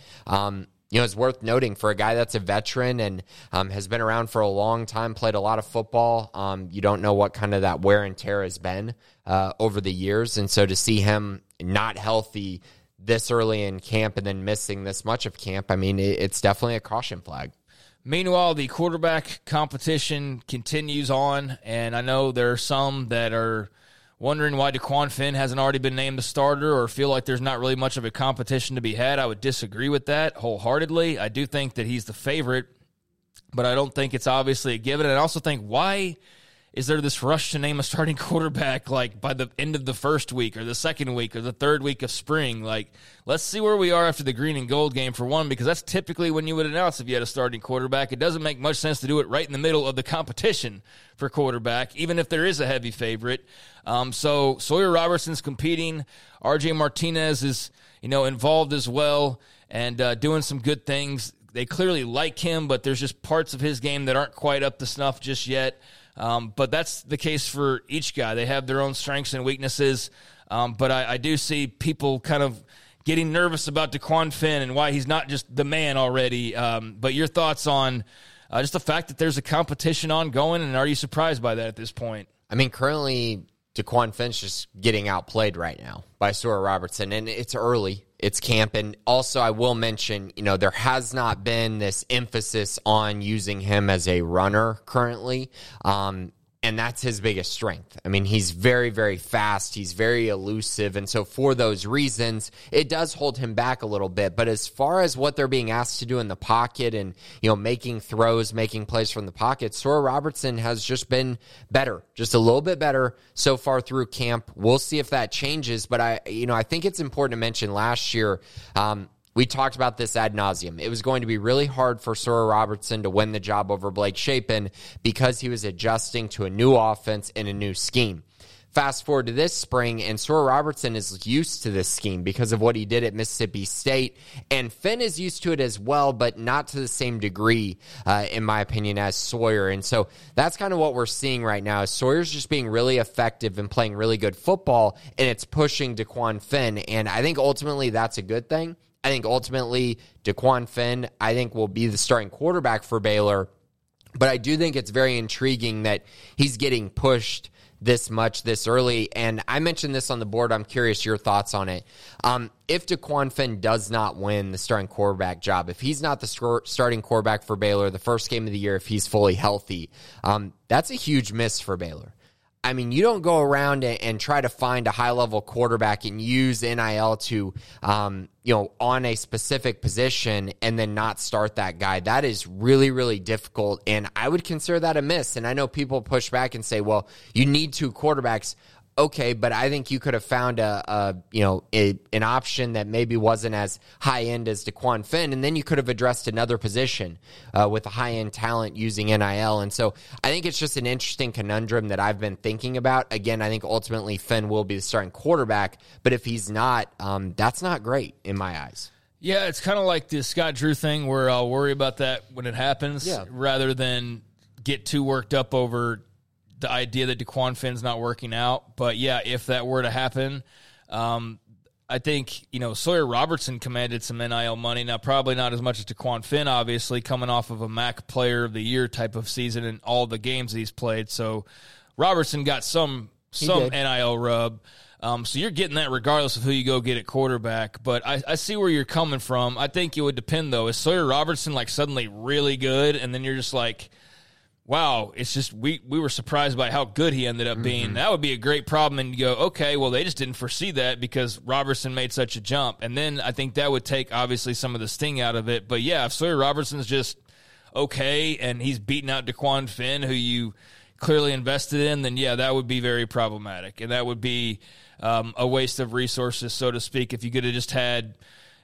Speaker 3: is worth noting for a guy that's a veteran and has been around for a long time, played a lot of football. You don't know what kind of that wear and tear has been over the years. And so to see him not healthy this early in camp and then missing this much of camp, it's definitely a caution flag.
Speaker 2: Meanwhile, the quarterback competition continues on, and I know there are some that are wondering why DeQuan Finn hasn't already been named the starter or feel like there's not really much of a competition to be had. I would disagree with that wholeheartedly. I do think that he's the favorite, but I don't think it's obviously a given. And I also think, why is there this rush to name a starting quarterback like by the end of the first week or the second week or the third week of spring? Like, let's see where we are after the green and gold game, for one, because that's typically when you would announce if you had a starting quarterback. It doesn't make much sense to do it right in the middle of the competition for quarterback, even if there is a heavy favorite. So Sawyer Robertson's competing. RJ Martinez is, involved as well and doing some good things. They clearly like him, but there's just parts of his game that aren't quite up to snuff just yet. But that's the case for each guy. They have their own strengths and weaknesses. But I do see people kind of getting nervous about DeQuan Finn and why he's not just the man already. But your thoughts on just the fact that there's a competition ongoing, and are you surprised by that at this point?
Speaker 3: I mean, currently, DeQuan Finn's just getting outplayed right now by Sawyer Robertson, and it's early. It's camp, and also I will mention, there has not been this emphasis on using him as a runner currently, and that's his biggest strength. I mean, he's very, very fast. He's very elusive, and so for those reasons, it does hold him back a little bit. But as far as what they're being asked to do in the pocket and, making throws, making plays from the pocket, Sawyer Robertson has just been better, just a little bit better so far through camp. We'll see if that changes, but I think it's important to mention last year, we talked about this ad nauseum. It was going to be really hard for Sawyer Robertson to win the job over Blake Shapen because he was adjusting to a new offense and a new scheme. Fast forward to this spring, and Sawyer Robertson is used to this scheme because of what he did at Mississippi State, and Finn is used to it as well, but not to the same degree, in my opinion, as Sawyer. And so that's kind of what we're seeing right now. Is Sawyer's just being really effective and playing really good football, and it's pushing DeQuan Finn, and I think ultimately that's a good thing. I think ultimately DeQuan Finn, will be the starting quarterback for Baylor. But I do think it's very intriguing that he's getting pushed this much this early. And I mentioned this on the board. I'm curious your thoughts on it. If DeQuan Finn does not win the starting quarterback job, if he's not the starting quarterback for Baylor the first game of the year, if he's fully healthy, that's a huge miss for Baylor. I mean, you don't go around and try to find a high-level quarterback and use NIL to, on a specific position and then not start that guy. That is really, really difficult, and I would consider that a miss. And I know people push back and say, well, you need two quarterbacks. Okay, but I think you could have found an option that maybe wasn't as high end as DeQuan Finn, and then you could have addressed another position with a high end talent using NIL. And so I think it's just an interesting conundrum that I've been thinking about. Again, I think ultimately Finn will be the starting quarterback, but if he's not, that's not great in my eyes.
Speaker 2: Yeah, it's kind of like the Scott Drew thing where I'll worry about that when it happens rather than get too worked up over the idea that DeQuan Finn's not working out. But yeah, if that were to happen, I think, Sawyer Robertson commanded some NIL money. Now, probably not as much as DeQuan Finn, obviously, coming off of a MAC Player of the Year type of season in all the games that he's played. So Robertson got some NIL rub. So you're getting that regardless of who you go get at quarterback. But I see where you're coming from. I think it would depend, though. Is Sawyer Robertson suddenly really good, and then you're just like, wow, it's just we were surprised by how good he ended up being. That would be a great problem, and you go, okay, well, they just didn't foresee that because Robertson made such a jump. And then I think that would take, obviously, some of the sting out of it. But, yeah, if Sawyer Robertson's just okay and he's beating out DeQuan Finn, who you clearly invested in, then, yeah, that would be very problematic. And that would be a waste of resources, so to speak, if you could have just had,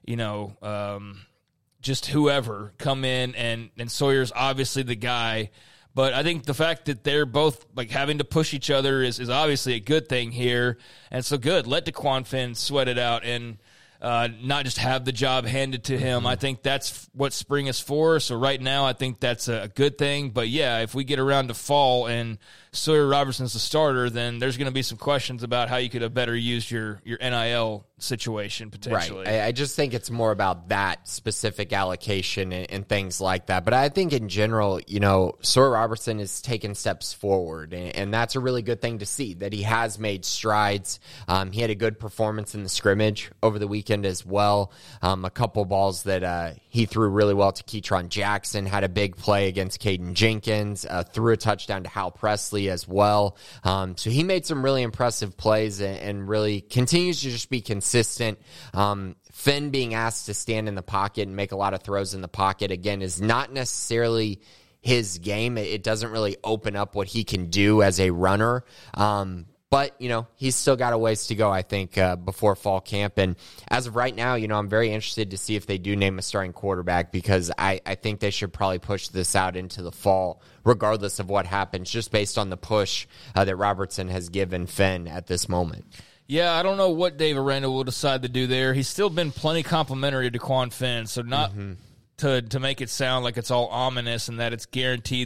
Speaker 2: just whoever come in, and Sawyer's obviously the guy. But I think the fact that they're both having to push each other is obviously a good thing here. And so good. Let DeQuan Finn sweat it out and not just have the job handed to him. I think that's what spring is for. So right now I think that's a good thing. But, yeah, if we get around to fall and Sawyer Robertson's the starter, then there's going to be some questions about how you could have better used your NIL situation potentially.
Speaker 3: Right. I just think it's more about that specific allocation and things like that. But I think in general, Sawyer Robertson is taking steps forward, and that's a really good thing to see, that he has made strides. He had a good performance in the scrimmage over the weekend as well. A couple balls that he threw really well to Keytron Jackson, had a big play against Caden Jenkins, threw a touchdown to Hal Presley as well. So he made some really impressive plays and really continues to just be consistent. Finn being asked to stand in the pocket and make a lot of throws in the pocket, again, is not necessarily his game. It doesn't really open up what he can do as a runner. But, he's still got a ways to go, I think, before fall camp. And as of right now, I'm very interested to see if they do name a starting quarterback, because I think they should probably push this out into the fall, regardless of what happens, just based on the push that Robertson has given Finn at this moment.
Speaker 2: Yeah, I don't know what Dave Aranda will decide to do there. He's still been plenty complimentary to DeQuan Finn, so not to make it sound like it's all ominous and that it's guaranteed that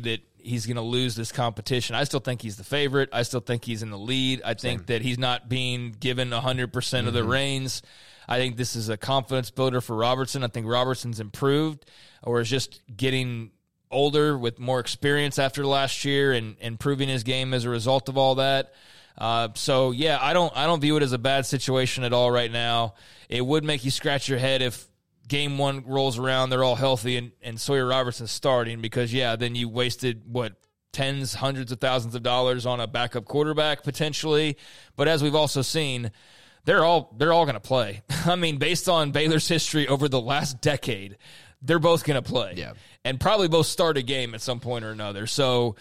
Speaker 2: he's going to lose this competition. I still think he's the favorite. I still think he's in the lead. I think that he's not being given 100% of the reins. I think this is a confidence builder for Robertson. I think Robertson's improved or is just getting older with more experience after last year and improving his game as a result of all that. So yeah, I don't view it as a bad situation at all right now. It would make you scratch your head if game one rolls around, they're all healthy and Sawyer Robertson's starting, because then you wasted tens, hundreds of thousands of dollars on a backup quarterback potentially. But as we've also seen, they're all going to play. I mean, based on Baylor's history over the last decade, they're both going to play. Yeah. And probably both start a game at some point or another. So,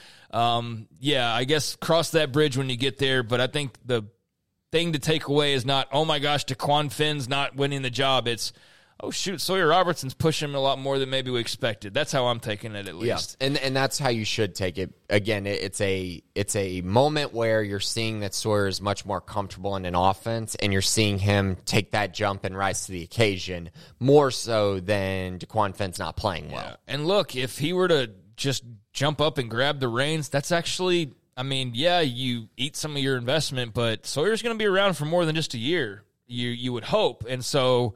Speaker 2: I guess cross that bridge when you get there. But I think the thing to take away is not, oh my gosh, DeQuan Finn's not winning the job. It's, oh shoot, Sawyer Robertson's pushing him a lot more than maybe we expected. That's how I'm taking it, at least.
Speaker 3: Yeah, and that's how you should take it. Again, it's a moment where you're seeing that Sawyer is much more comfortable in an offense, and you're seeing him take that jump and rise to the occasion more so than DeQuan Finn's not playing well.
Speaker 2: Yeah. And look, if he were to just jump up and grab the reins, that's actually, I mean, yeah, you eat some of your investment, but Sawyer's going to be around for more than just a year. You would hope, and so.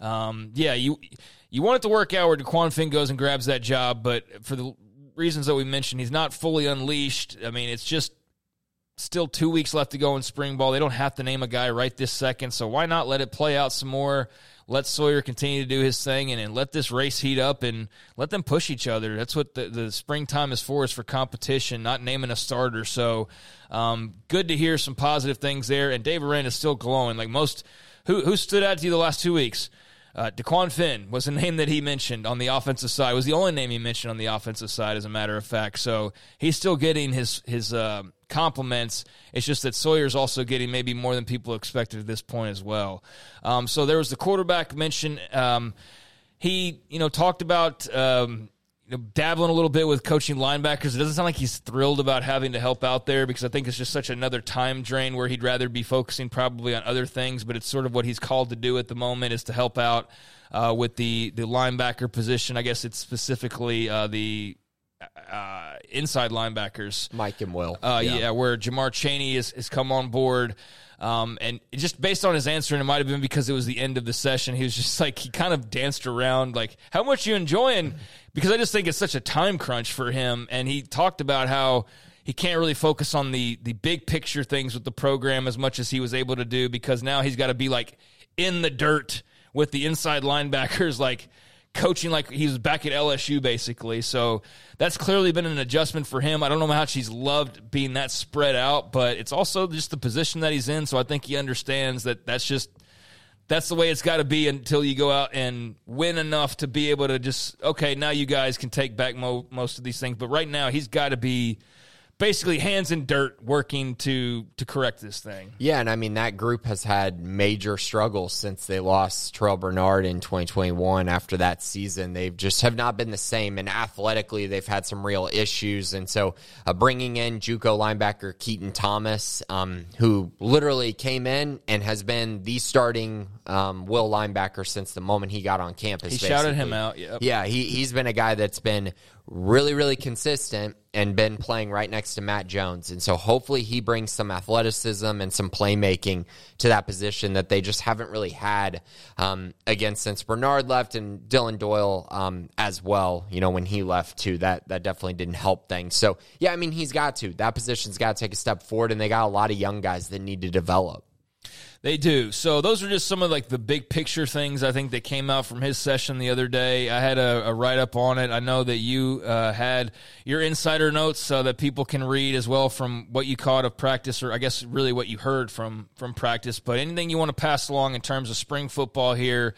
Speaker 2: You want it to work out where DeQuan Finn goes and grabs that job, but for the reasons that we mentioned, he's not fully unleashed. I mean, it's just still 2 weeks left to go in spring ball. They don't have to name a guy right this second, so why not let it play out some more? Let Sawyer continue to do his thing and let this race heat up and let them push each other. That's what the springtime is for competition, not naming a starter. So good to hear some positive things there. And Dave Aranda is still glowing. Like most, who stood out to you the last 2 weeks? DeQuan Finn was the name that he mentioned on the offensive side. It was the only name he mentioned on the offensive side, as a matter of fact. So he's still getting his compliments. It's just that Sawyer's also getting maybe more than people expected at this point as well. So there was the quarterback mention. He, talked about dabbling a little bit with coaching linebackers. It doesn't sound like he's thrilled about having to help out there, because I think it's just such another time drain where he'd rather be focusing probably on other things, but it's sort of what he's called to do at the moment, is to help out with the linebacker position. I guess it's specifically the inside linebackers.
Speaker 3: Mike and Will.
Speaker 2: Where Jamar Chaney has come on board. And just based on his answer, and it might have been because it was the end of the session, he was just like, he kind of danced around like, how much you enjoying? Because I just think it's such a time crunch for him. And he talked about how he can't really focus on the big picture things with the program as much as he was able to do, because now he's got to be like in the dirt with the inside linebackers, like coaching like he was back at LSU, basically. So that's clearly been an adjustment for him. I don't know how much he's loved being that spread out, but it's also just the position that he's in. So I think he understands that that's the way it's got to be until you go out and win enough to be able to just, okay, now you guys can take back most of these things. But right now he's got to be basically hands in dirt working to correct this thing.
Speaker 3: Yeah, and I mean, that group has had major struggles since they lost Terrell Bernard in 2021. After that season, they just have not been the same, and athletically, they've had some real issues. And so bringing in JUCO linebacker Keaton Thomas, who literally came in and has been the starting Will linebacker since the moment he got on campus.
Speaker 2: He shouted him out, yep.
Speaker 3: Yeah, he's been a guy that's been really, really consistent and been playing right next to Matt Jones. And so hopefully he brings some athleticism and some playmaking to that position that they just haven't really had, again, since Bernard left, and Dylan Doyle as well, when he left too. That definitely didn't help things. So, yeah, I mean, that position's got to take a step forward, and they got a lot of young guys that need to develop.
Speaker 2: They do. So those are just some of the big picture things I think that came out from his session the other day. I had a write-up on it. I know that you had your insider notes that people can read as well from what you caught of practice, or I guess really what you heard from practice. But anything you want to pass along in terms of spring football here,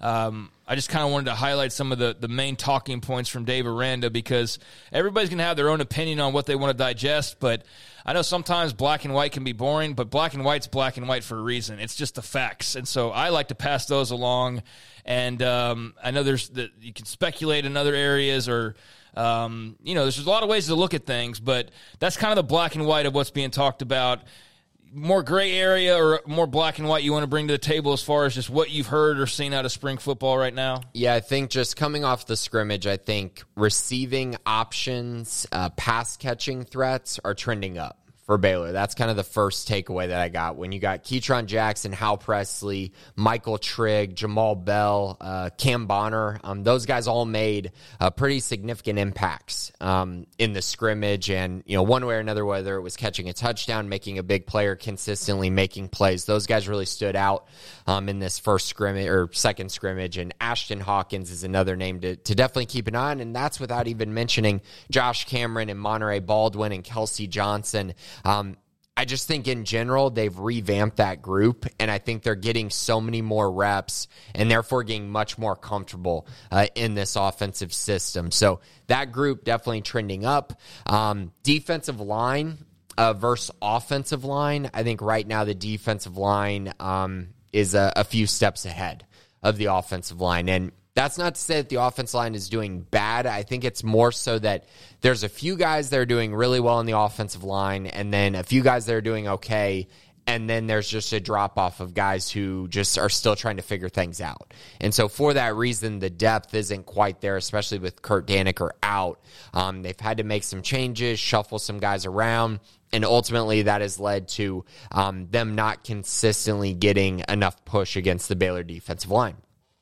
Speaker 2: I just kind of wanted to highlight some of the main talking points from Dave Aranda, because everybody's going to have their own opinion on what they want to digest, but I know sometimes black and white can be boring, but black and white's black and white for a reason. It's just the facts. And so I like to pass those along. And I know you can speculate in other areas, or there's a lot of ways to look at things, but that's kind of the black and white of what's being talked about. more gray area or more black and white you want to bring to the table as far as just what you've heard or seen out of spring football right now?
Speaker 3: Yeah, I think just coming off the scrimmage, I think receiving options, pass catching threats are trending up for Baylor. That's kind of the first takeaway that I got. When you got Keytron Jackson, Hal Presley, Michael Trigg, Jamal Bell, Cam Bonner, those guys all made pretty significant impacts in the scrimmage. And, one way or another, whether it was catching a touchdown, making a big play, or consistently making plays, those guys really stood out in this first scrimmage or second scrimmage. And Ashton Hawkins is another name to definitely keep an eye on. And that's without even mentioning Josh Cameron and Monterey Baldwin and Kelsey Johnson. I just think in general, they've revamped that group, and I think they're getting so many more reps and therefore getting much more comfortable in this offensive system. So that group definitely trending up. Defensive line versus offensive line, I think right now the defensive line is a few steps ahead of the offensive line. And that's not to say that the offensive line is doing bad. I think it's more so that there's a few guys that are doing really well in the offensive line, and then a few guys that are doing okay, and then there's just a drop-off of guys who just are still trying to figure things out. And so for that reason, the depth isn't quite there, especially with Kurt Daniker out. They've had to make some changes, shuffle some guys around, and ultimately that has led to them not consistently getting enough push against the Baylor defensive line.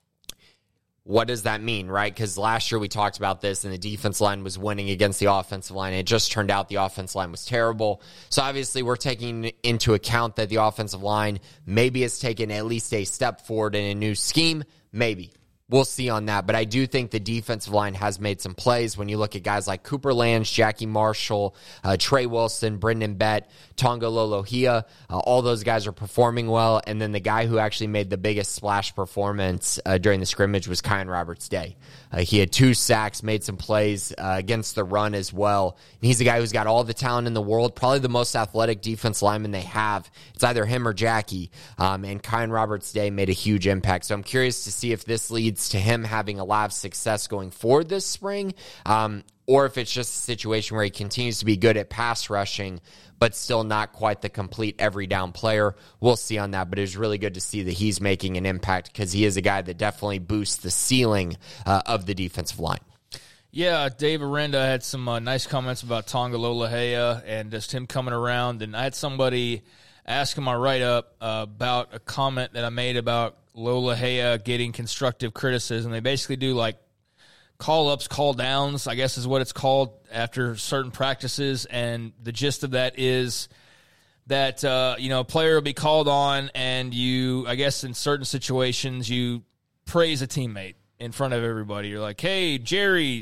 Speaker 3: What does that mean, right? Because last year we talked about this, and the defense line was winning against the offensive line. It just turned out the offensive line was terrible. So obviously we're taking into account that the offensive line maybe has taken at least a step forward in a new scheme. Maybe. We'll see on that. But I do think the defensive line has made some plays when you look at guys like Cooper Lange, Jackie Marshall, Trey Wilson, Brendan Bett, Tonga Lolohea. All those guys are performing well. And then the guy who actually made the biggest splash performance during the scrimmage was Kyan Roberts-Day. He had 2 sacks, made some plays against the run as well. And he's a guy who's got all the talent in the world, probably the most athletic defense lineman they have. It's either him or Jackie. And Kyan Roberts-Day made a huge impact. So I'm curious to see if this leads to him having a lot of success going forward this spring, or if it's just a situation where he continues to be good at pass rushing, but still not quite the complete every down player. We'll see on that, but it was really good to see that he's making an impact because he is a guy that definitely boosts the ceiling of the defensive line.
Speaker 2: Yeah, Dave Arenda had some nice comments about Tonga Lolohea and just him coming around, and I had somebody ask in my write-up about a comment that I made about Lolohea getting constructive criticism. They basically do like call-ups, call-downs, I guess is what it's called, after certain practices, and the gist of that is that, a player will be called on, and you, I guess in certain situations, you praise a teammate in front of everybody. You're like, hey, Jerry,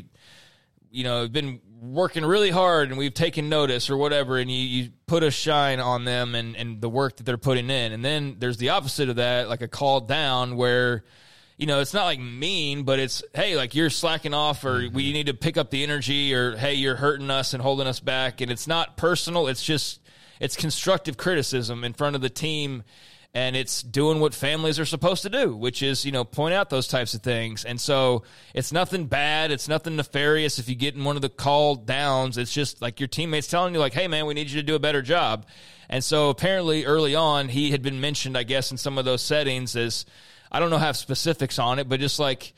Speaker 2: I've been working really hard, and we've taken notice or whatever, and you put a shine on them and the work that they're putting in. And then there's the opposite of that, like a call down where – it's not like mean, but it's, hey, like you're slacking off or we need to pick up the energy or, hey, you're hurting us and holding us back. And it's not personal. It's just, it's constructive criticism in front of the team. And it's doing what families are supposed to do, which is, point out those types of things. And so it's nothing bad. It's nothing nefarious if you get in one of the call downs. It's just like your teammates telling you like, hey, man, we need you to do a better job. And so apparently early on he had been mentioned, I guess, in some of those settings as, I don't know have specifics on it, but just like,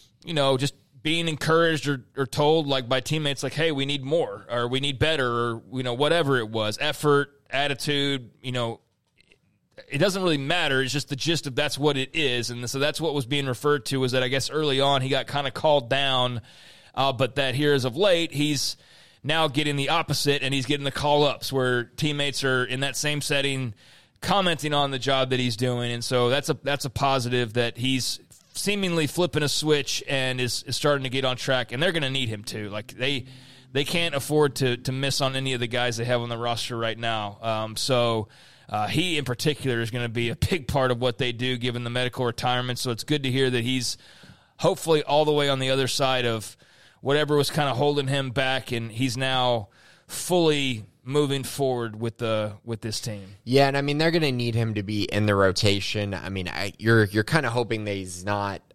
Speaker 2: just being encouraged or told like by teammates like, hey, we need more or we need better or, whatever it was, effort, attitude, it doesn't really matter. It's just the gist of that's what it is. And so that's what was being referred to was that I guess early on he got kind of called down, but that here as of late, he's now getting the opposite and he's getting the call-ups where teammates are in that same setting commenting on the job that he's doing. And so that's a positive that he's seemingly flipping a switch and is starting to get on track. And they're going to need him too. Like they can't afford to miss on any of the guys they have on the roster right now. So he in particular is going to be a big part of what they do given the medical retirement. So it's good to hear that he's hopefully all the way on the other side of whatever was kind of holding him back. And he's now fully moving forward with this team. Yeah,
Speaker 3: and I mean they're going to need him to be in the rotation. I mean, you're kind of hoping that he's not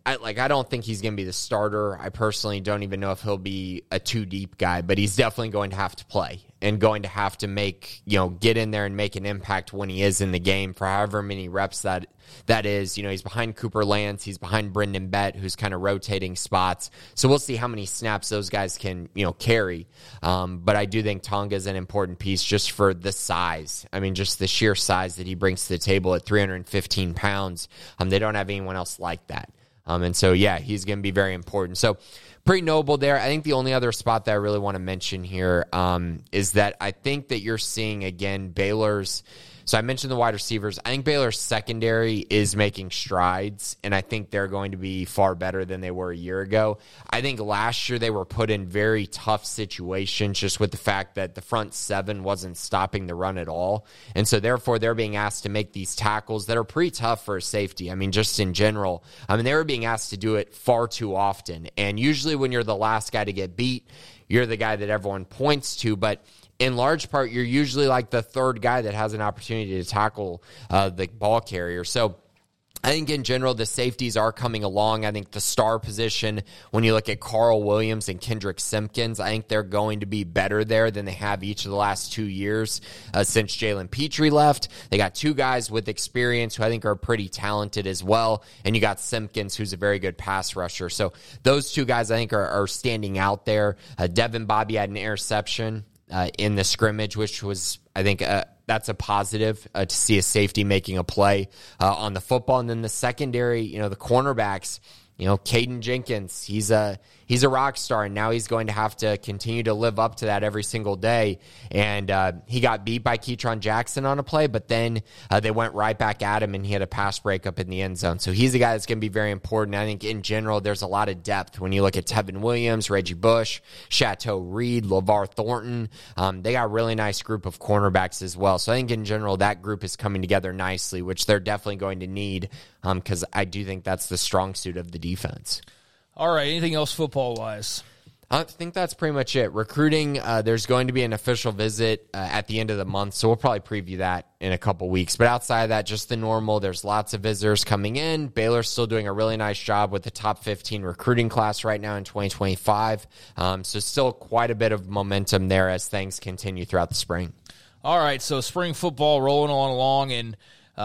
Speaker 3: I don't think he's going to be the starter. I personally don't even know if he'll be a 2-deep guy, but he's definitely going to have to play and going to have to get in there and make an impact when he is in the game for however many reps that is. He's behind Cooper Lance. He's behind Brendan Bett, who's kind of rotating spots. So we'll see how many snaps those guys can, carry. But I do think Tonga is an important piece just for the size. I mean, just the sheer size that he brings to the table at 315 pounds. They don't have anyone else like that. And so, yeah, he's going to be very important. So pretty notable there. I think the only other spot that I really want to mention here is that I think that you're seeing, again, Baylor's. So I mentioned the wide receivers. I think Baylor's secondary is making strides, and I think they're going to be far better than they were a year ago. I think last year they were put in very tough situations just with the fact that the front seven wasn't stopping the run at all. And so therefore they're being asked to make these tackles that are pretty tough for a safety. I mean, just in general. They were being asked to do it far too often. And usually when you're the last guy to get beat, you're the guy that everyone points to, but in large part, you're usually like the third guy that has an opportunity to tackle the ball carrier. So I think in general, the safeties are coming along. I think the star position, when you look at Carl Williams and Kendrick Simpkins, I think they're going to be better there than they have each of the last 2 years since Jalen Petrie left. They got two guys with experience who I think are pretty talented as well. And you got Simpkins, who's a very good pass rusher. So those two guys I think are standing out there. Devin Bobby had an interception in the scrimmage, which was, I think, that's a positive to see a safety making a play on the football. And then the secondary, the cornerbacks, Caden Jenkins, he's a rock star, and now he's going to have to continue to live up to that every single day. And he got beat by Ketron Jackson on a play, but then they went right back at him, and he had a pass breakup in the end zone. So he's a guy that's going to be very important. I think in general, there's a lot of depth when you look at Tevin Williams, Reggie Bush, Chateau Reed, LeVar Thornton. They got a really nice group of cornerbacks as well. So I think in general, that group is coming together nicely, which they're definitely going to need because I do think that's the strong suit of the defense.
Speaker 2: All right, anything else football-wise?
Speaker 3: I think that's pretty much it. Recruiting, there's going to be an official visit at the end of the month, so we'll probably preview that in a couple weeks. But outside of that, just the normal, there's lots of visitors coming in. Baylor's still doing a really nice job with the top 15 recruiting class right now in 2025. So still quite a bit of momentum there as things continue throughout the spring.
Speaker 2: All right, so spring football rolling on along, and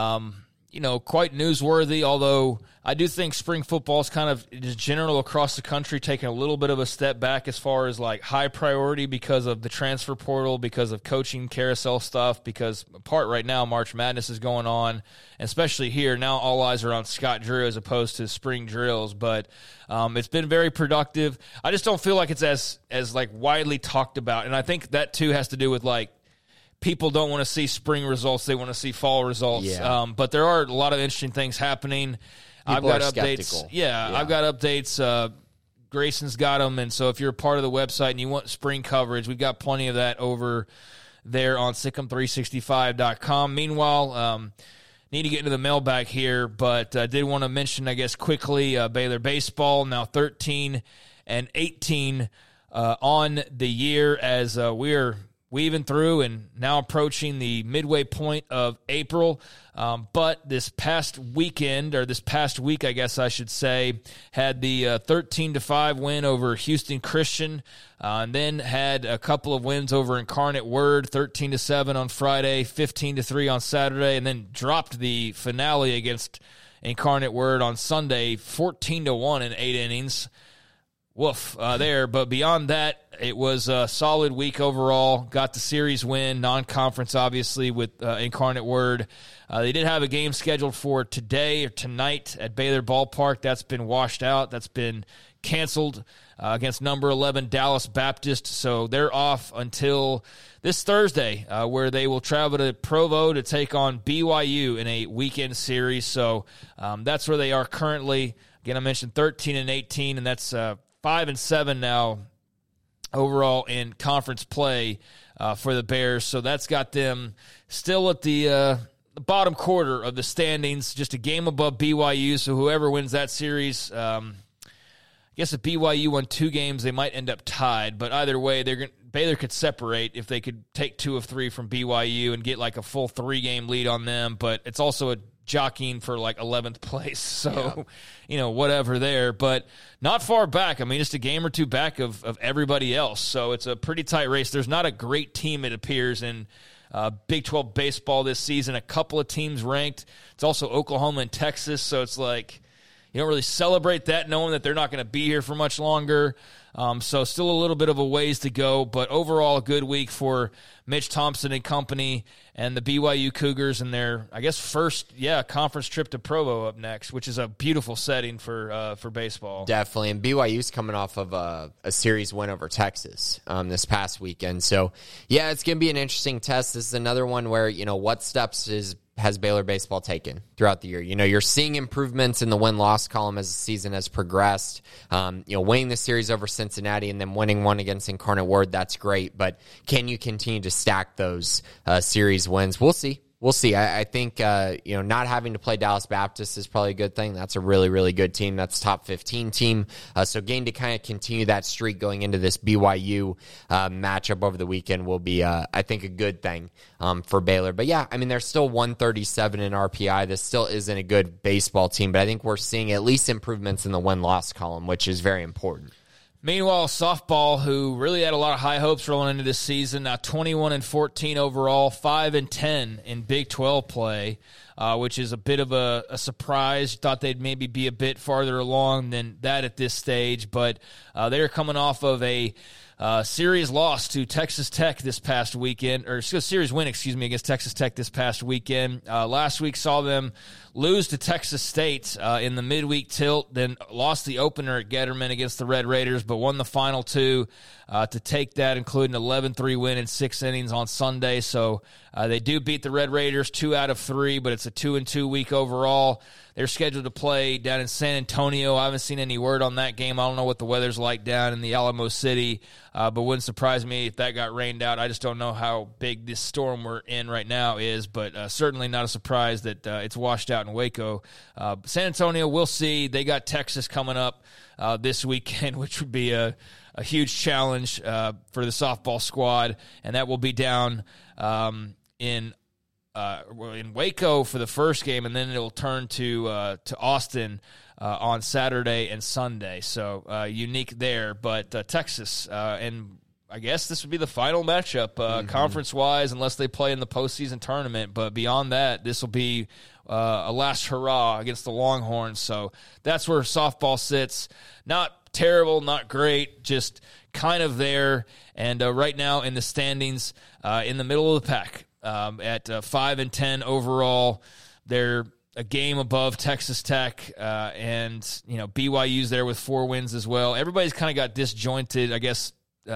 Speaker 2: quite newsworthy, although I do think spring football is kind of just general across the country taking a little bit of a step back as far as like high priority because of the transfer portal, because of coaching carousel stuff, because part right now March Madness is going on, and especially here, now all eyes are on Scott Drew as opposed to spring drills, but it's been very productive. I just don't feel like it's as like widely talked about, and I think that too has to do with like people don't want to see spring results. They want to see fall results.
Speaker 3: Yeah.
Speaker 2: But there are a lot of interesting things happening.
Speaker 3: People
Speaker 2: I've got
Speaker 3: are
Speaker 2: updates.
Speaker 3: skeptical.
Speaker 2: Yeah, I've got updates. Grayson's got them. And so if you're a part of the website and you want spring coverage, we've got plenty of that over there on Sikkim365.com. Meanwhile, need to get into the mailbag here, but I did want to mention, I guess, quickly, Baylor baseball now 13-18 on the year as we're weaving through and now approaching the midway point of April. But this past week, I guess I should say, had the 13-5 win over Houston Christian, and then had a couple of wins over Incarnate Word, 13-7 on Friday, 15-3 on Saturday, and then dropped the finale against Incarnate Word on Sunday, 14-1 in 8 innings. Woof there, but beyond that, it was a solid week overall. Got the series win, non-conference obviously with Incarnate Word. They did have a game scheduled for today or tonight at Baylor Ballpark. That's been washed out. That's been canceled against number 11 Dallas Baptist. So they're off until this Thursday where they will travel to Provo to take on BYU in a weekend series. So that's where they are currently. Again, I mentioned 13-18, and that's 5-7 now overall in conference play for the Bears. So that's got them still at the bottom quarter of the standings, just a game above BYU. So whoever wins that series, I guess if BYU won 2 games, they might end up tied. But either way, Baylor could separate if they could take 2 of 3 from BYU and get like a full 3-game lead on them. But it's also a jockeying for like 11th place. So, whatever there, but not far back. I mean, just a game or two back of everybody else. So it's a pretty tight race. There's not a great team, it appears, in Big 12 baseball this season. A couple of teams ranked. It's also Oklahoma and Texas. So it's like, you don't really celebrate that knowing that they're not going to be here for much longer. So still a little bit of a ways to go, but overall a good week for Mitch Thompson and company and the BYU Cougars and their, I guess, first, conference trip to Provo up next, which is a beautiful setting for baseball.
Speaker 3: Definitely, and BYU's coming off of a series win over Texas this past weekend. So, it's going to be an interesting test. This is another one where, what steps has Baylor baseball taken throughout the year? You're seeing improvements in the win-loss column as the season has progressed. Winning the series over Cincinnati and then winning one against Incarnate Word, that's great. But can you continue to stack those series wins? We'll see. We'll see. I think, not having to play Dallas Baptist is probably a good thing. That's a really, really good team. That's top 15 team. So getting to kind of continue that streak going into this BYU matchup over the weekend will be, I think, a good thing for Baylor. But they're still 137 in RPI. This still isn't a good baseball team, but I think we're seeing at least improvements in the win-loss column, which is very important.
Speaker 2: Meanwhile, softball, who really had a lot of high hopes rolling into this season, now 21-14 overall, 5-10 in Big 12 play, which is a bit of a surprise. Thought they'd maybe be a bit farther along than that at this stage, but they're coming off of a series loss to Texas Tech this past weekend, or series win, against Texas Tech this past weekend. Last week saw them lose to Texas State in the midweek tilt, then lost the opener at Getterman against the Red Raiders, but won the final two to take that, including an 11-3 win in 6 innings on Sunday. So they do beat the Red Raiders 2 out of 3, but it's a 2-2 week overall. They're scheduled to play down in San Antonio. I haven't seen any word on that game. I don't know what the weather's like down in the Alamo City, but wouldn't surprise me if that got rained out. I just don't know how big this storm we're in right now is, but certainly not a surprise that it's washed out in Waco. San Antonio, we'll see. They got Texas coming up this weekend, which would be a huge challenge for the softball squad, and that will be down in Waco for the first game, and then it'll turn to Austin on Saturday and Sunday. So unique there, but Texas and I guess this would be the final matchup conference-wise, unless they play in the postseason tournament. But beyond that, this will be a last hurrah against the Longhorns. So that's where softball sits. Not terrible, not great, just kind of there. And right now in the standings, in the middle of the pack, at 5-10 overall. They're a game above Texas Tech, and BYU's there with 4 wins as well. Everybody's kind of got disjointed. I guess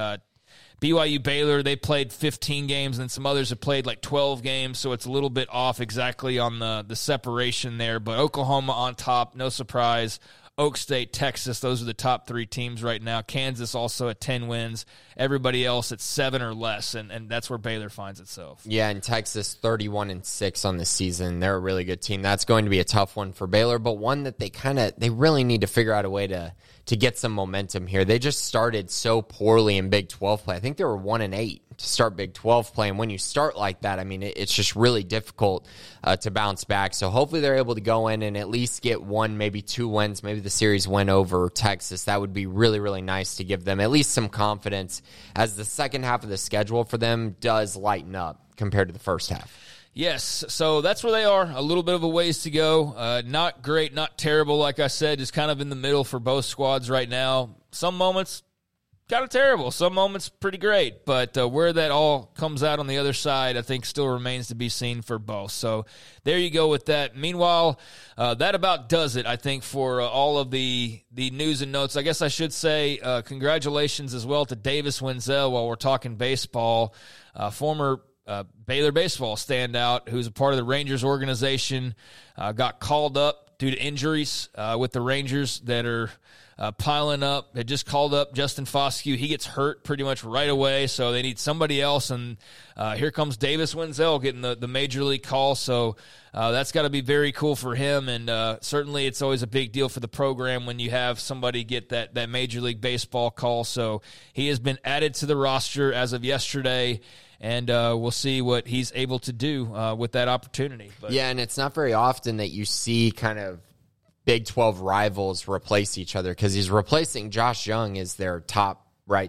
Speaker 2: BYU Baylor, they played 15 games, and then some others have played like 12 games, so it's a little bit off exactly on the separation there. But Oklahoma on top, no surprise. Oak State, Texas, those are the top 3 teams right now. Kansas also at 10 wins. Everybody else at 7 or less, and that's where Baylor finds itself.
Speaker 3: Yeah, and Texas 31-6 on the season. They're a really good team. That's going to be a tough one for Baylor, but one that they really need to figure out a way to get some momentum here. They just started so poorly in Big 12 play. I think they were 1-8 to start Big 12 play, and when you start like that, it's just really difficult to bounce back. So hopefully they're able to go in and at least get 1, maybe 2 wins, maybe the series win over Texas. That would be really, really nice to give them at least some confidence as the second half of the schedule for them does lighten up compared to the first half.
Speaker 2: Yes, so that's where they are. A little bit of a ways to go. Not great, not terrible, like I said, just kind of in the middle for both squads right now. Some moments kind of terrible, some moments pretty great, but where that all comes out on the other side, I think still remains to be seen for both. So there you go with that. Meanwhile, that about does it, I think, for all of the news and notes. I guess I should say congratulations as well to Davis Wenzel while we're talking baseball, former Baylor baseball standout who's a part of the Rangers organization, got called up due to injuries with the Rangers that are piling up. They just called up Justin Foscue. He gets hurt pretty much right away, so they need somebody else. And here comes Davis Wenzel getting the major league call. So that's got to be very cool for him. And certainly it's always a big deal for the program when you have somebody get that Major League Baseball call. So he has been added to the roster as of yesterday. And we'll see what he's able to do with that opportunity. But
Speaker 3: yeah, and it's not very often that you see kind of Big 12 rivals replace each other, because he's replacing Josh Young as their top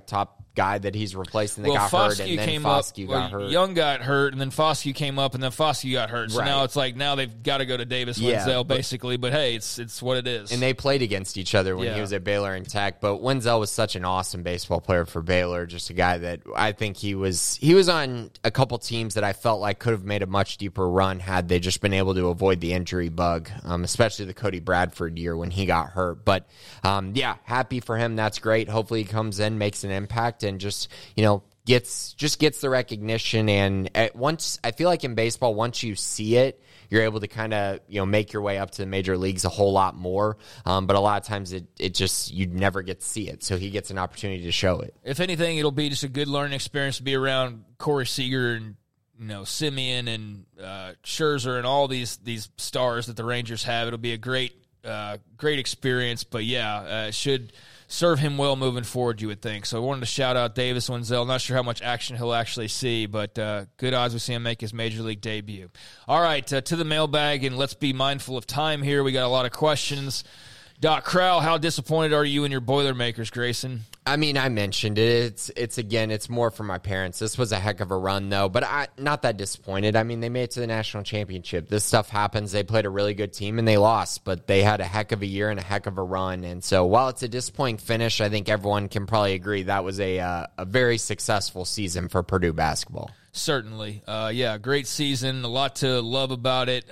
Speaker 3: guy that he's replacing that got hurt, and then Foscue got hurt.
Speaker 2: Young got hurt, and then Foscue came up, and then Foscue got hurt. So now it's like they've got to go to Davis Wenzel, basically. But hey, it's what it is.
Speaker 3: And they played against each other when he was at Baylor and Tech. But Wenzel was such an awesome baseball player for Baylor, just a guy that I think he was on a couple teams that I felt like could have made a much deeper run had they just been able to avoid the injury bug, especially the Cody Bradford year when he got hurt. But happy for him. That's great. Hopefully he comes in, makes an impact, and just gets the recognition. And once I feel like in baseball, once you see it, you're able to kind of make your way up to the major leagues a whole lot more. But a lot of times it just you never get to see it. So he gets an opportunity to show it.
Speaker 2: If anything, it'll be just a good learning experience to be around Corey Seager and Simeon and Scherzer and all these stars that the Rangers have. It'll be a great experience. But it should serve him well moving forward, you would think. So I wanted to shout out Davis Wenzel. Not sure how much action he'll actually see, but good odds we see him make his major league debut. All right, to the mailbag, and let's be mindful of time here. We got a lot of questions. Doc Crowell, how disappointed are you in your Boilermakers, Grayson?
Speaker 3: I mean, I mentioned it. It's more for my parents. This was a heck of a run, though, but not that disappointed. I mean, they made it to the national championship. This stuff happens. They played a really good team, and they lost, but they had a heck of a year and a heck of a run. And so while it's a disappointing finish, I think everyone can probably agree that was a very successful season for Purdue basketball.
Speaker 2: Certainly. Great season. A lot to love about it.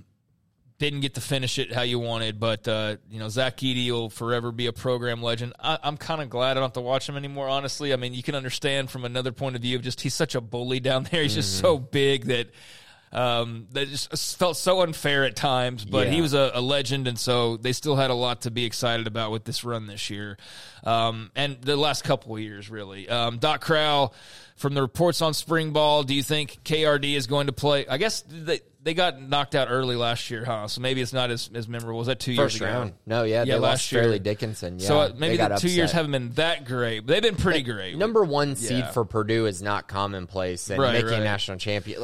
Speaker 2: Didn't get to finish it how you wanted, but Zach Edey will forever be a program legend. I'm kind of glad I don't have to watch him anymore, honestly. I mean, you can understand from another point of view of just he's such a bully down there. He's just so big that just felt so unfair at times, but he was a legend, and so they still had a lot to be excited about with this run this year and the last couple of years, really. Doc Crowell, from the reports on spring ball, do you think KRD is going to play? I guess they got knocked out early last year, huh? So maybe it's not as memorable. Was that 2 years ago?
Speaker 3: First round. No, they lost Fairleigh Dickinson. Yeah,
Speaker 2: so maybe the 2 years haven't been that great, but they've been pretty great.
Speaker 3: Number one seed for Purdue is not commonplace, and making a national champion,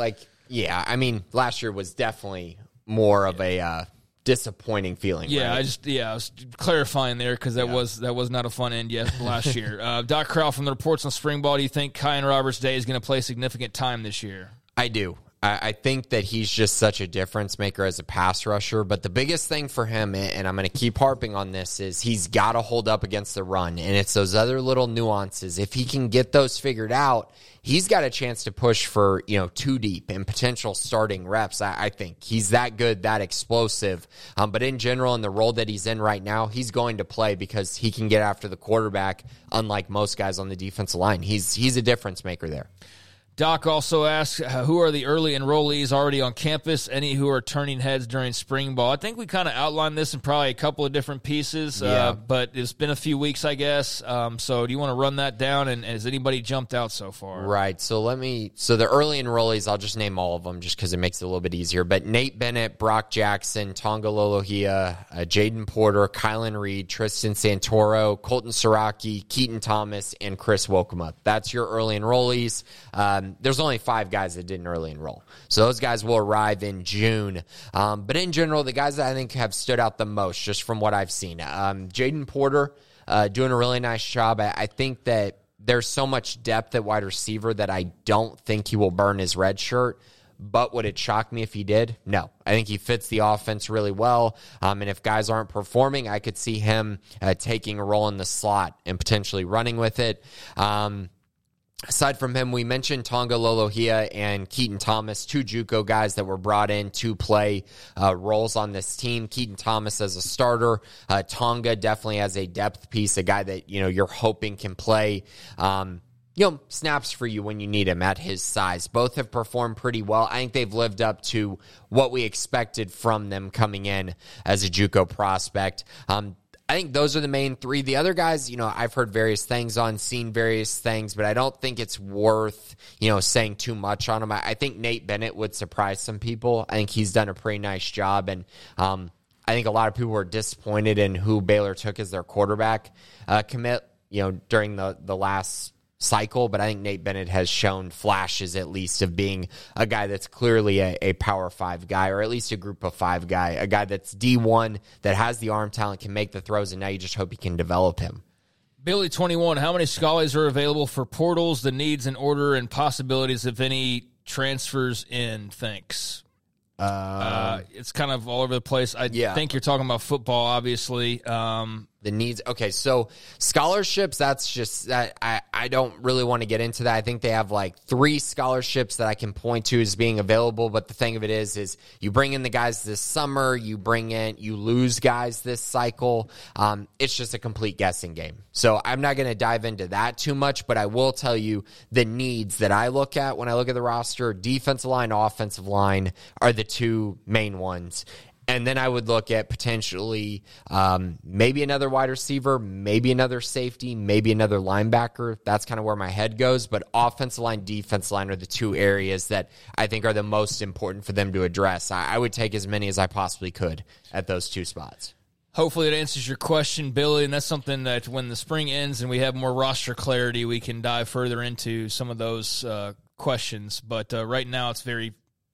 Speaker 3: I mean, last year was definitely more of a disappointing feeling.
Speaker 2: Yeah, right? I was clarifying there because that was not a fun end last year. Doc Crowell, from the reports on spring ball, do you think Kyan Roberts-Day is going to play significant time this year?
Speaker 3: I do. I think that he's just such a difference maker as a pass rusher. But the biggest thing for him, and I'm going to keep harping on this, is he's got to hold up against the run. And it's those other little nuances. If he can get those figured out, he's got a chance to push for, 2 deep and potential starting reps. I think he's that good, that explosive. But in general, in the role that he's in right now, he's going to play because he can get after the quarterback, unlike most guys on the defensive line. He's a difference maker there.
Speaker 2: Doc also asks, who are the early enrollees already on campus? Any who are turning heads during spring ball? I think we kind of outlined this in probably a couple of different pieces, but it's been a few weeks, I guess. So do you want to run that down, and has anybody jumped out so far?
Speaker 3: Right. So the early enrollees, I'll just name all of them just because it makes it a little bit easier. But Nate Bennett, Brock Jackson, Tonga Lolohea, Jaden Porter, Kylan Reed, Tristan Santoro, Colton Siraki, Keaton Thomas, and Chris Wokemup. That's your early enrollees. There's only 5 guys that didn't early enroll. So those guys will arrive in June. But in general, the guys that I think have stood out the most, just from what I've seen, Jaden Porter doing a really nice job. I think that there's so much depth at wide receiver that I don't think he will burn his red shirt. But would it shock me if he did? No. I think he fits the offense really well. And if guys aren't performing, I could see him taking a role in the slot and potentially running with it. Aside from him, we mentioned Tonga Lolohea and Keaton Thomas, 2 JUCO guys that were brought in to play roles on this team. Keaton Thomas as a starter, Tonga definitely as a depth piece, a guy that you're hoping can play snaps for you when you need him at his size. Both have performed pretty well. I think they've lived up to what we expected from them coming in as a JUCO prospect. I think those are the main three. The other guys, I've heard various things on, seen various things, but I don't think it's worth, saying too much on them. I think Nate Bennett would surprise some people. I think he's done a pretty nice job, and I think a lot of people were disappointed in who Baylor took as their quarterback commit, during the last cycle, but I think Nate Bennett has shown flashes at least of being a guy that's clearly a Power 5 guy, or at least a Group of 5 guy, a guy that's D1, that has the arm talent, can make the throws, and now you just hope he can develop him.
Speaker 2: Billy 21, how many scholars are available for portals, the needs and order and possibilities, if any, transfers in? Thanks. It's kind of all over the place. I think you're talking about football, obviously.
Speaker 3: The needs. Okay, so scholarships, that's just that. I don't really want to get into that. I think they have like 3 scholarships that I can point to as being available. But the thing of it is you bring in the guys this summer, you lose guys this cycle. It's just a complete guessing game. So I'm not going to dive into that too much, but I will tell you the needs that I look at when I look at the roster. Defensive line, offensive line are the 2 main ones. And then I would look at potentially maybe another wide receiver, maybe another safety, maybe another linebacker. That's kind of where my head goes. But offensive line, defensive line are the 2 areas that I think are the most important for them to address. I would take as many as I possibly could at those 2 spots.
Speaker 2: Hopefully it answers your question, Billy, and that's something that when the spring ends and we have more roster clarity, we can dive further into some of those questions. But right now it's very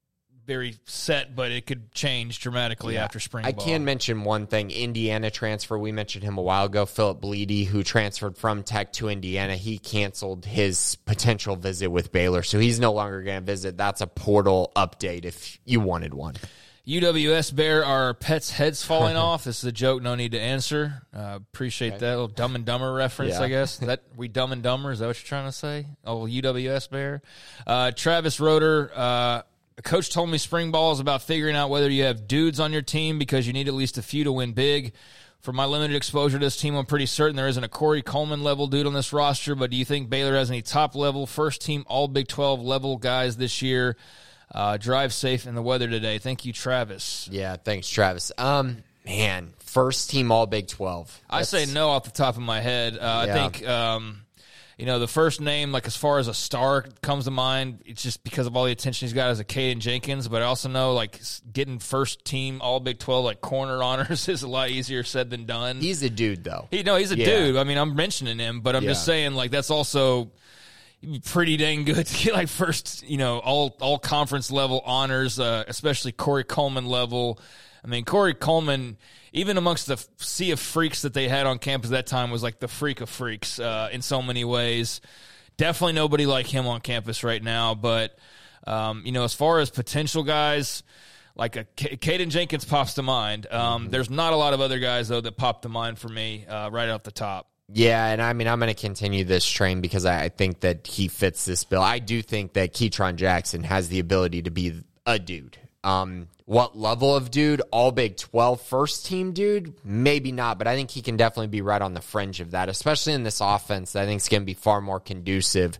Speaker 2: set, but it could change dramatically after spring ball.
Speaker 3: I can mention one thing. Indiana transfer, we mentioned him a while ago, Philip Bleedy, who transferred from Tech to Indiana. He canceled his potential visit with Baylor, so he's no longer going to visit. That's a portal update if you wanted one.
Speaker 2: UWS Bear, are pets' heads falling off? This is a joke, no need to answer. Appreciate that. A little Dumb and Dumber reference, I guess. We Dumb and Dumber, is that what you're trying to say? Oh, UWS Bear. Travis Roeder, Coach told me spring ball is about figuring out whether you have dudes on your team because you need at least a few to win big. From my limited exposure to this team, I'm pretty certain there isn't a Corey Coleman level dude on this roster, but do you think Baylor has any top level, first team all Big 12 level guys this year? Drive safe in the weather today. Thank you, Travis.
Speaker 3: Yeah, thanks, Travis. Man, first team all Big 12.
Speaker 2: I say no off the top of my head. I think the first name, like as far as a star comes to mind, it's just because of all the attention he's got as a Caden Jenkins. But I also know like getting first team all Big 12 like corner honors is a lot easier said than done.
Speaker 3: He's a dude though.
Speaker 2: He's a dude. I mean, I'm mentioning him, but I'm just saying like that's also pretty dang good to get like first, all conference level honors, especially Corey Coleman level. I mean, Corey Coleman, even amongst the sea of freaks that they had on campus at that time, was like the freak of freaks in so many ways. Definitely nobody like him on campus right now. But, as far as potential guys, like Caden Jenkins pops to mind. There's not a lot of other guys, though, that pop to mind for me right off the top.
Speaker 3: Yeah, and I mean, I'm going to continue this train because I think that he fits this bill. I do think that Keytron Jackson has the ability to be a dude. What level of dude? All Big 12 first team dude? Maybe not, but I think he can definitely be right on the fringe of that, especially in this offense that I think is going to be far more conducive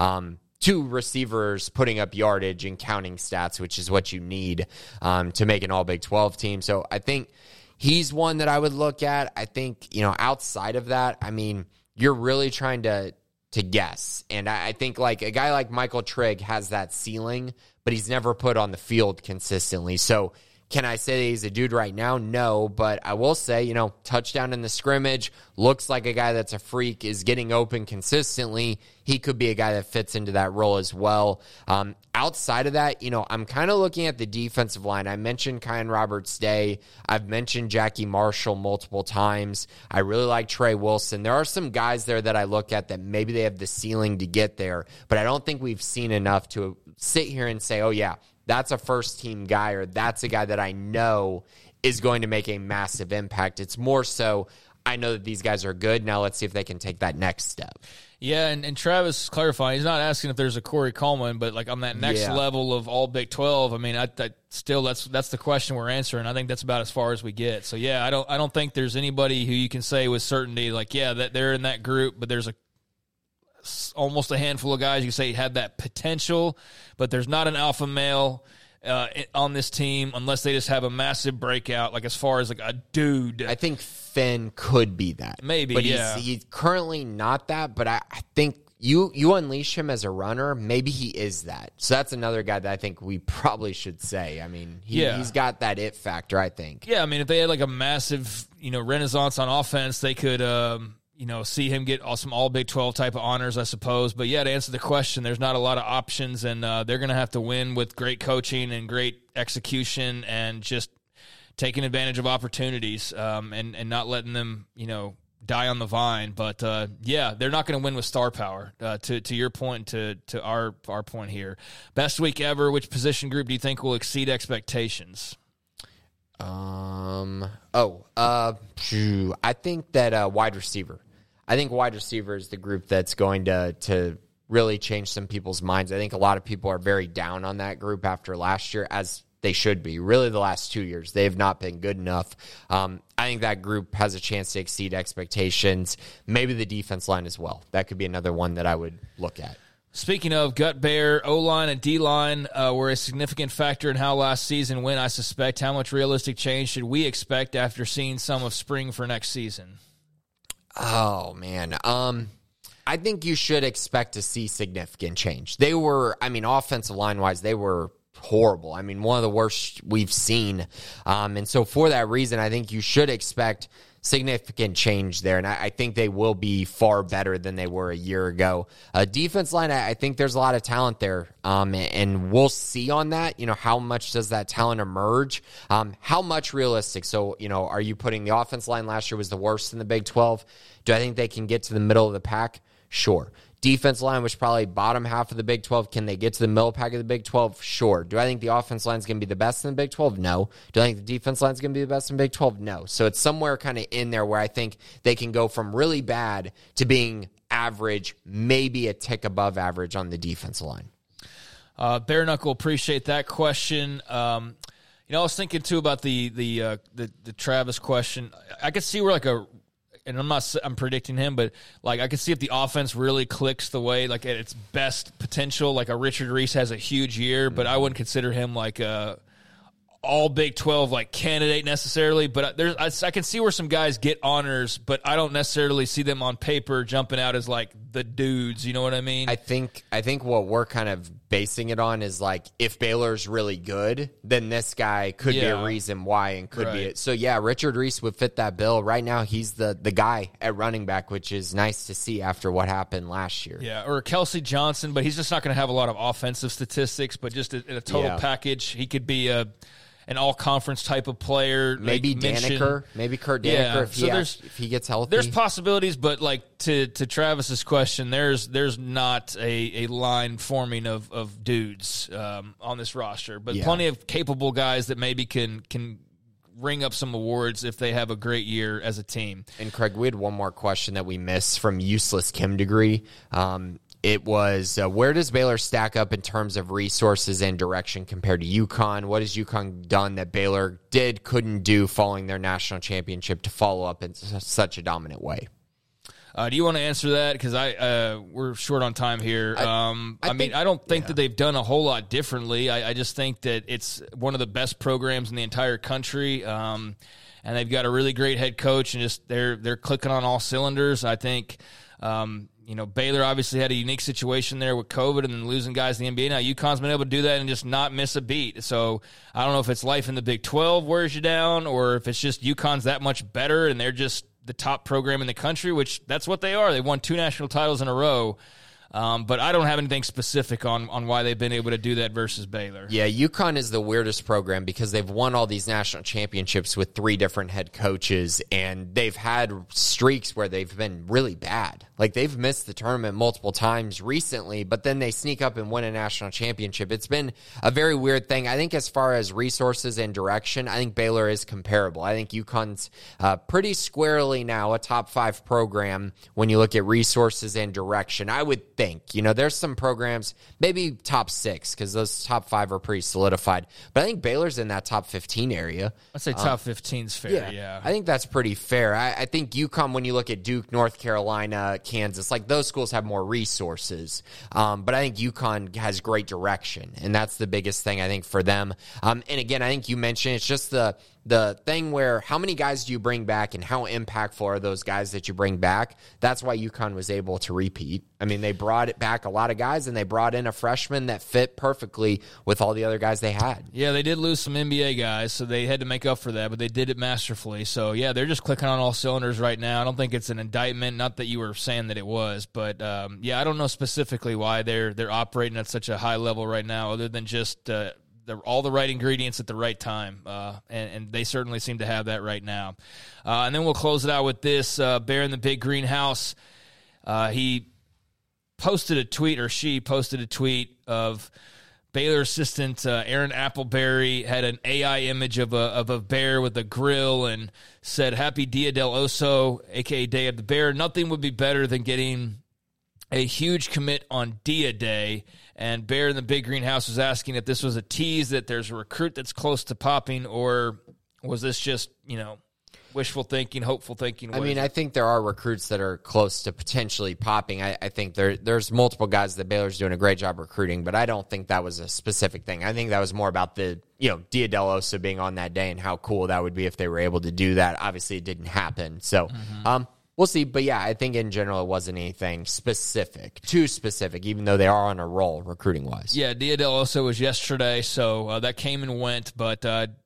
Speaker 3: to receivers putting up yardage and counting stats, which is what you need to make an All Big 12 team. So I think he's one that I would look at. I think, outside of that, I mean, you're really trying to guess. And I think like a guy like Michael Trigg has that ceiling, but he's never put on the field consistently. So can I say that he's a dude right now? No, but I will say, touchdown in the scrimmage, looks like a guy that's a freak, is getting open consistently. He could be a guy that fits into that role as well. Outside of that, I'm kind of looking at the defensive line. I mentioned Kyan Roberts-Day. I've mentioned Jackie Marshall multiple times. I really like Trey Wilson. There are some guys there that I look at that maybe they have the ceiling to get there, but I don't think we've seen enough to sit here and say, oh, yeah, that's a first-team guy, or that's a guy that I know is going to make a massive impact. It's more so I know that these guys are good. Now let's see if they can take that next step.
Speaker 2: Yeah, and Travis clarifying, he's not asking if there's a Corey Coleman, but like on that next level of all Big 12, I mean, that's the question we're answering. I think that's about as far as we get. So yeah, I don't think there's anybody who you can say with certainty like, yeah, that they're in that group, but there's almost a handful of guys you say had that potential, but there's not an alpha male on this team unless they just have a massive breakout, like as far as like a dude.
Speaker 3: I think Finn could be that.
Speaker 2: Maybe,
Speaker 3: but
Speaker 2: yeah.
Speaker 3: He's currently not that, but I think you unleash him as a runner, maybe he is that. So that's another guy that I think we probably should say. I mean, he's got that it factor, I think.
Speaker 2: Yeah, I mean, if they had like a massive, renaissance on offense, they could, see him get some all Big 12 type of honors, I suppose. But yeah, to answer the question, there's not a lot of options, and they're going to have to win with great coaching and great execution and just taking advantage of opportunities and not letting them, die on the vine. But they're not going to win with star power. To your point, to our point here, best week ever. Which position group do you think will exceed expectations?
Speaker 3: I think that wide receiver. I think wide receiver is the group that's going to really change some people's minds. I think a lot of people are very down on that group after last year, as they should be. Really, the last 2 years, they have not been good enough. I think that group has a chance to exceed expectations. Maybe the defense line as well. That could be another one that I would look at.
Speaker 2: Speaking of gut bear, O-line and D-line were a significant factor in how last season went, I suspect. How much realistic change should we expect after seeing some of spring for next season?
Speaker 3: Oh, man. I think you should expect to see significant change. They were, offensive line-wise, they were horrible. One of the worst we've seen. And so for that reason, I think you should expect significant change there, and I think they will be far better than they were a year ago. Defense line, I think there's a lot of talent there, and we'll see on that. How much does that talent emerge? How much realistic? So, are you putting the offense line last year was the worst in the Big 12? Do I think they can get to the middle of the pack? Sure. Defense line was probably bottom half of the Big 12. Can they get to the middle pack of the Big 12? Sure. Do I think the offense line is going to be the best in the Big 12? No. Do I think the defense line is going to be the best in the Big 12? No. So it's somewhere kind of in there where I think they can go from really bad to being average, maybe a tick above average on the defense line.
Speaker 2: Bare Knuckle, appreciate that question. I was thinking too about the Travis question. I could see where and I'm predicting him, but I could see if the offense really clicks the way at its best potential, like a Richard Reese has a huge year, but I wouldn't consider him like a all Big 12 candidate necessarily. But I can see where some guys get honors, but I don't necessarily see them on paper jumping out as the dudes. You know what I mean?
Speaker 3: I think what we're kind of basing it on is if Baylor's really good, then this guy could be a reason why and could be it. So yeah, Richard Reese would fit that bill. Right now he's the guy at running back, which is nice to see after what happened last year.
Speaker 2: Yeah, or Kelsey Johnson, but he's just not going to have a lot of offensive statistics, but just in a total package, he could be an all-conference type of player.
Speaker 3: Maybe Daneker. Maybe Kurt Daneker if he gets healthy.
Speaker 2: There's possibilities, but to Travis's question, there's not a line forming of dudes on this roster, but plenty of capable guys that maybe can ring up some awards if they have a great year as a team.
Speaker 3: And Craig, we had one more question that we missed from Useless Kim Degree. It was, where does Baylor stack up in terms of resources and direction compared to UConn? What has UConn done that Baylor couldn't do following their national championship to follow up in such a dominant way?
Speaker 2: Do you want to answer that? Because we're short on time here. I don't think that they've done a whole lot differently. I just think that it's one of the best programs in the entire country, and they've got a really great head coach, and just they're clicking on all cylinders. I think. Baylor obviously had a unique situation there with COVID and then losing guys in the NBA. Now, UConn's been able to do that and just not miss a beat. So I don't know if it's life in the Big 12 wears you down or if it's just UConn's that much better and they're just the top program in the country, which that's what they are. They won 2 national titles in a row. But I don't have anything specific on why they've been able to do that versus Baylor. Yeah,
Speaker 3: UConn is the weirdest program because they've won all these national championships with 3 different head coaches, and they've had streaks where they've been really bad. They've missed the tournament multiple times recently, but then they sneak up and win a national championship. It's been a very weird thing. I think as far as resources and direction, I think Baylor is comparable. I think UConn's pretty squarely now a top 5 program when you look at resources and direction. I would think think. There's some programs, maybe top 6, because those top 5 are pretty solidified. But I think Baylor's in that top 15 area.
Speaker 2: I'd say top 15's fair, yeah.
Speaker 3: I think that's pretty fair. I think UConn, when you look at Duke, North Carolina, Kansas, like those schools have more resources. But I think UConn has great direction, and that's the biggest thing, I think, for them. And again, I think you mentioned it's just the thing where how many guys do you bring back and how impactful are those guys that you bring back? That's why UConn was able to repeat. I mean, they brought it back a lot of guys, and they brought in a freshman that fit perfectly with all the other guys they had.
Speaker 2: Yeah, they did lose some NBA guys, so they had to make up for that, but they did it masterfully. So, yeah, they're just clicking on all cylinders right now. I don't think it's an indictment, not that you were saying that it was, but, I don't know specifically why they're operating at such a high level right now, other than just all the right ingredients at the right time, and they certainly seem to have that right now. And then we'll close it out with this. Bear in the Big Greenhouse, he posted a tweet, or she posted a tweet of Baylor assistant Aaron Appleberry had an AI image of a bear with a grill and said, "Happy Dia del Oso, a.k.a. Day of the Bear. Nothing would be better than getting a huge commit on Dia Day." And Bear in the Big Greenhouse was asking if this was a tease that there's a recruit that's close to popping, or was this just, wishful thinking, hopeful thinking?
Speaker 3: I think there are recruits that are close to potentially popping. I think there's multiple guys that Baylor's doing a great job recruiting, but I don't think that was a specific thing. I think that was more about the, Dia del Oso being on that day and how cool that would be if they were able to do that. Obviously, it didn't happen. So, we'll see, but yeah, I think in general it wasn't anything too specific, even though they are on a roll recruiting-wise.
Speaker 2: Yeah, Dia del Oso was yesterday, so that came and went, but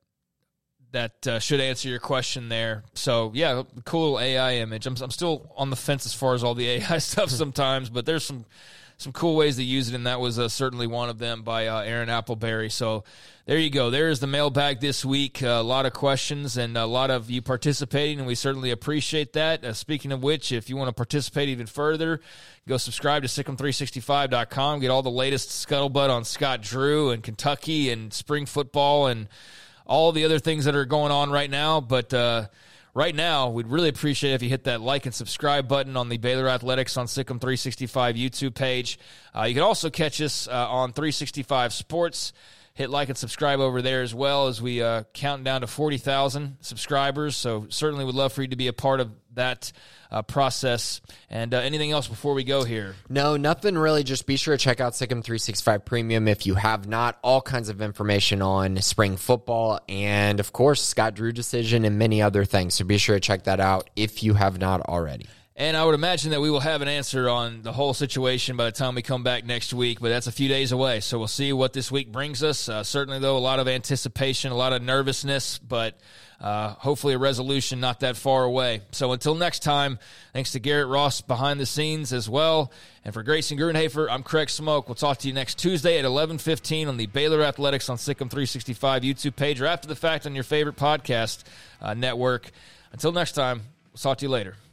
Speaker 2: that should answer your question there. So, yeah, cool AI image. I'm still on the fence as far as all the AI stuff sometimes, but there's some cool ways to use it, and that was certainly one of them by Aaron Appleberry. So there you go. There is the mailbag this week. A lot of questions and a lot of you participating, and we certainly appreciate that. Speaking of which, if you want to participate even further, go subscribe to Sikkim365.com. Get all the latest scuttlebutt on Scott Drew and Kentucky and spring football and all the other things that are going on right now. But right now, we'd really appreciate it if you hit that like and subscribe button on the Baylor Athletics on Sikkim 365 YouTube page. You can also catch us on 365 Sports. Hit like and subscribe over there as well as we count down to 40,000 subscribers. So certainly would love for you to be a part of that process. And anything else before we go here?
Speaker 3: No, nothing really. Just be sure to check out Sikkim 365 Premium if you have not. All kinds of information on spring football and, of course, Scott Drew decision and many other things. So be sure to check that out if you have not already.
Speaker 2: And I would imagine that we will have an answer on the whole situation by the time we come back next week, but that's a few days away. So we'll see what this week brings us. Certainly, though, a lot of anticipation, a lot of nervousness, but hopefully a resolution not that far away. So until next time, thanks to Garrett Ross behind the scenes as well. And for Grayson Gruenhafer, I'm Craig Smoke. We'll talk to you next Tuesday at 11:15 on the Baylor Athletics on Sikkim 365 YouTube page or after the fact on your favorite podcast network. Until next time, we'll talk to you later.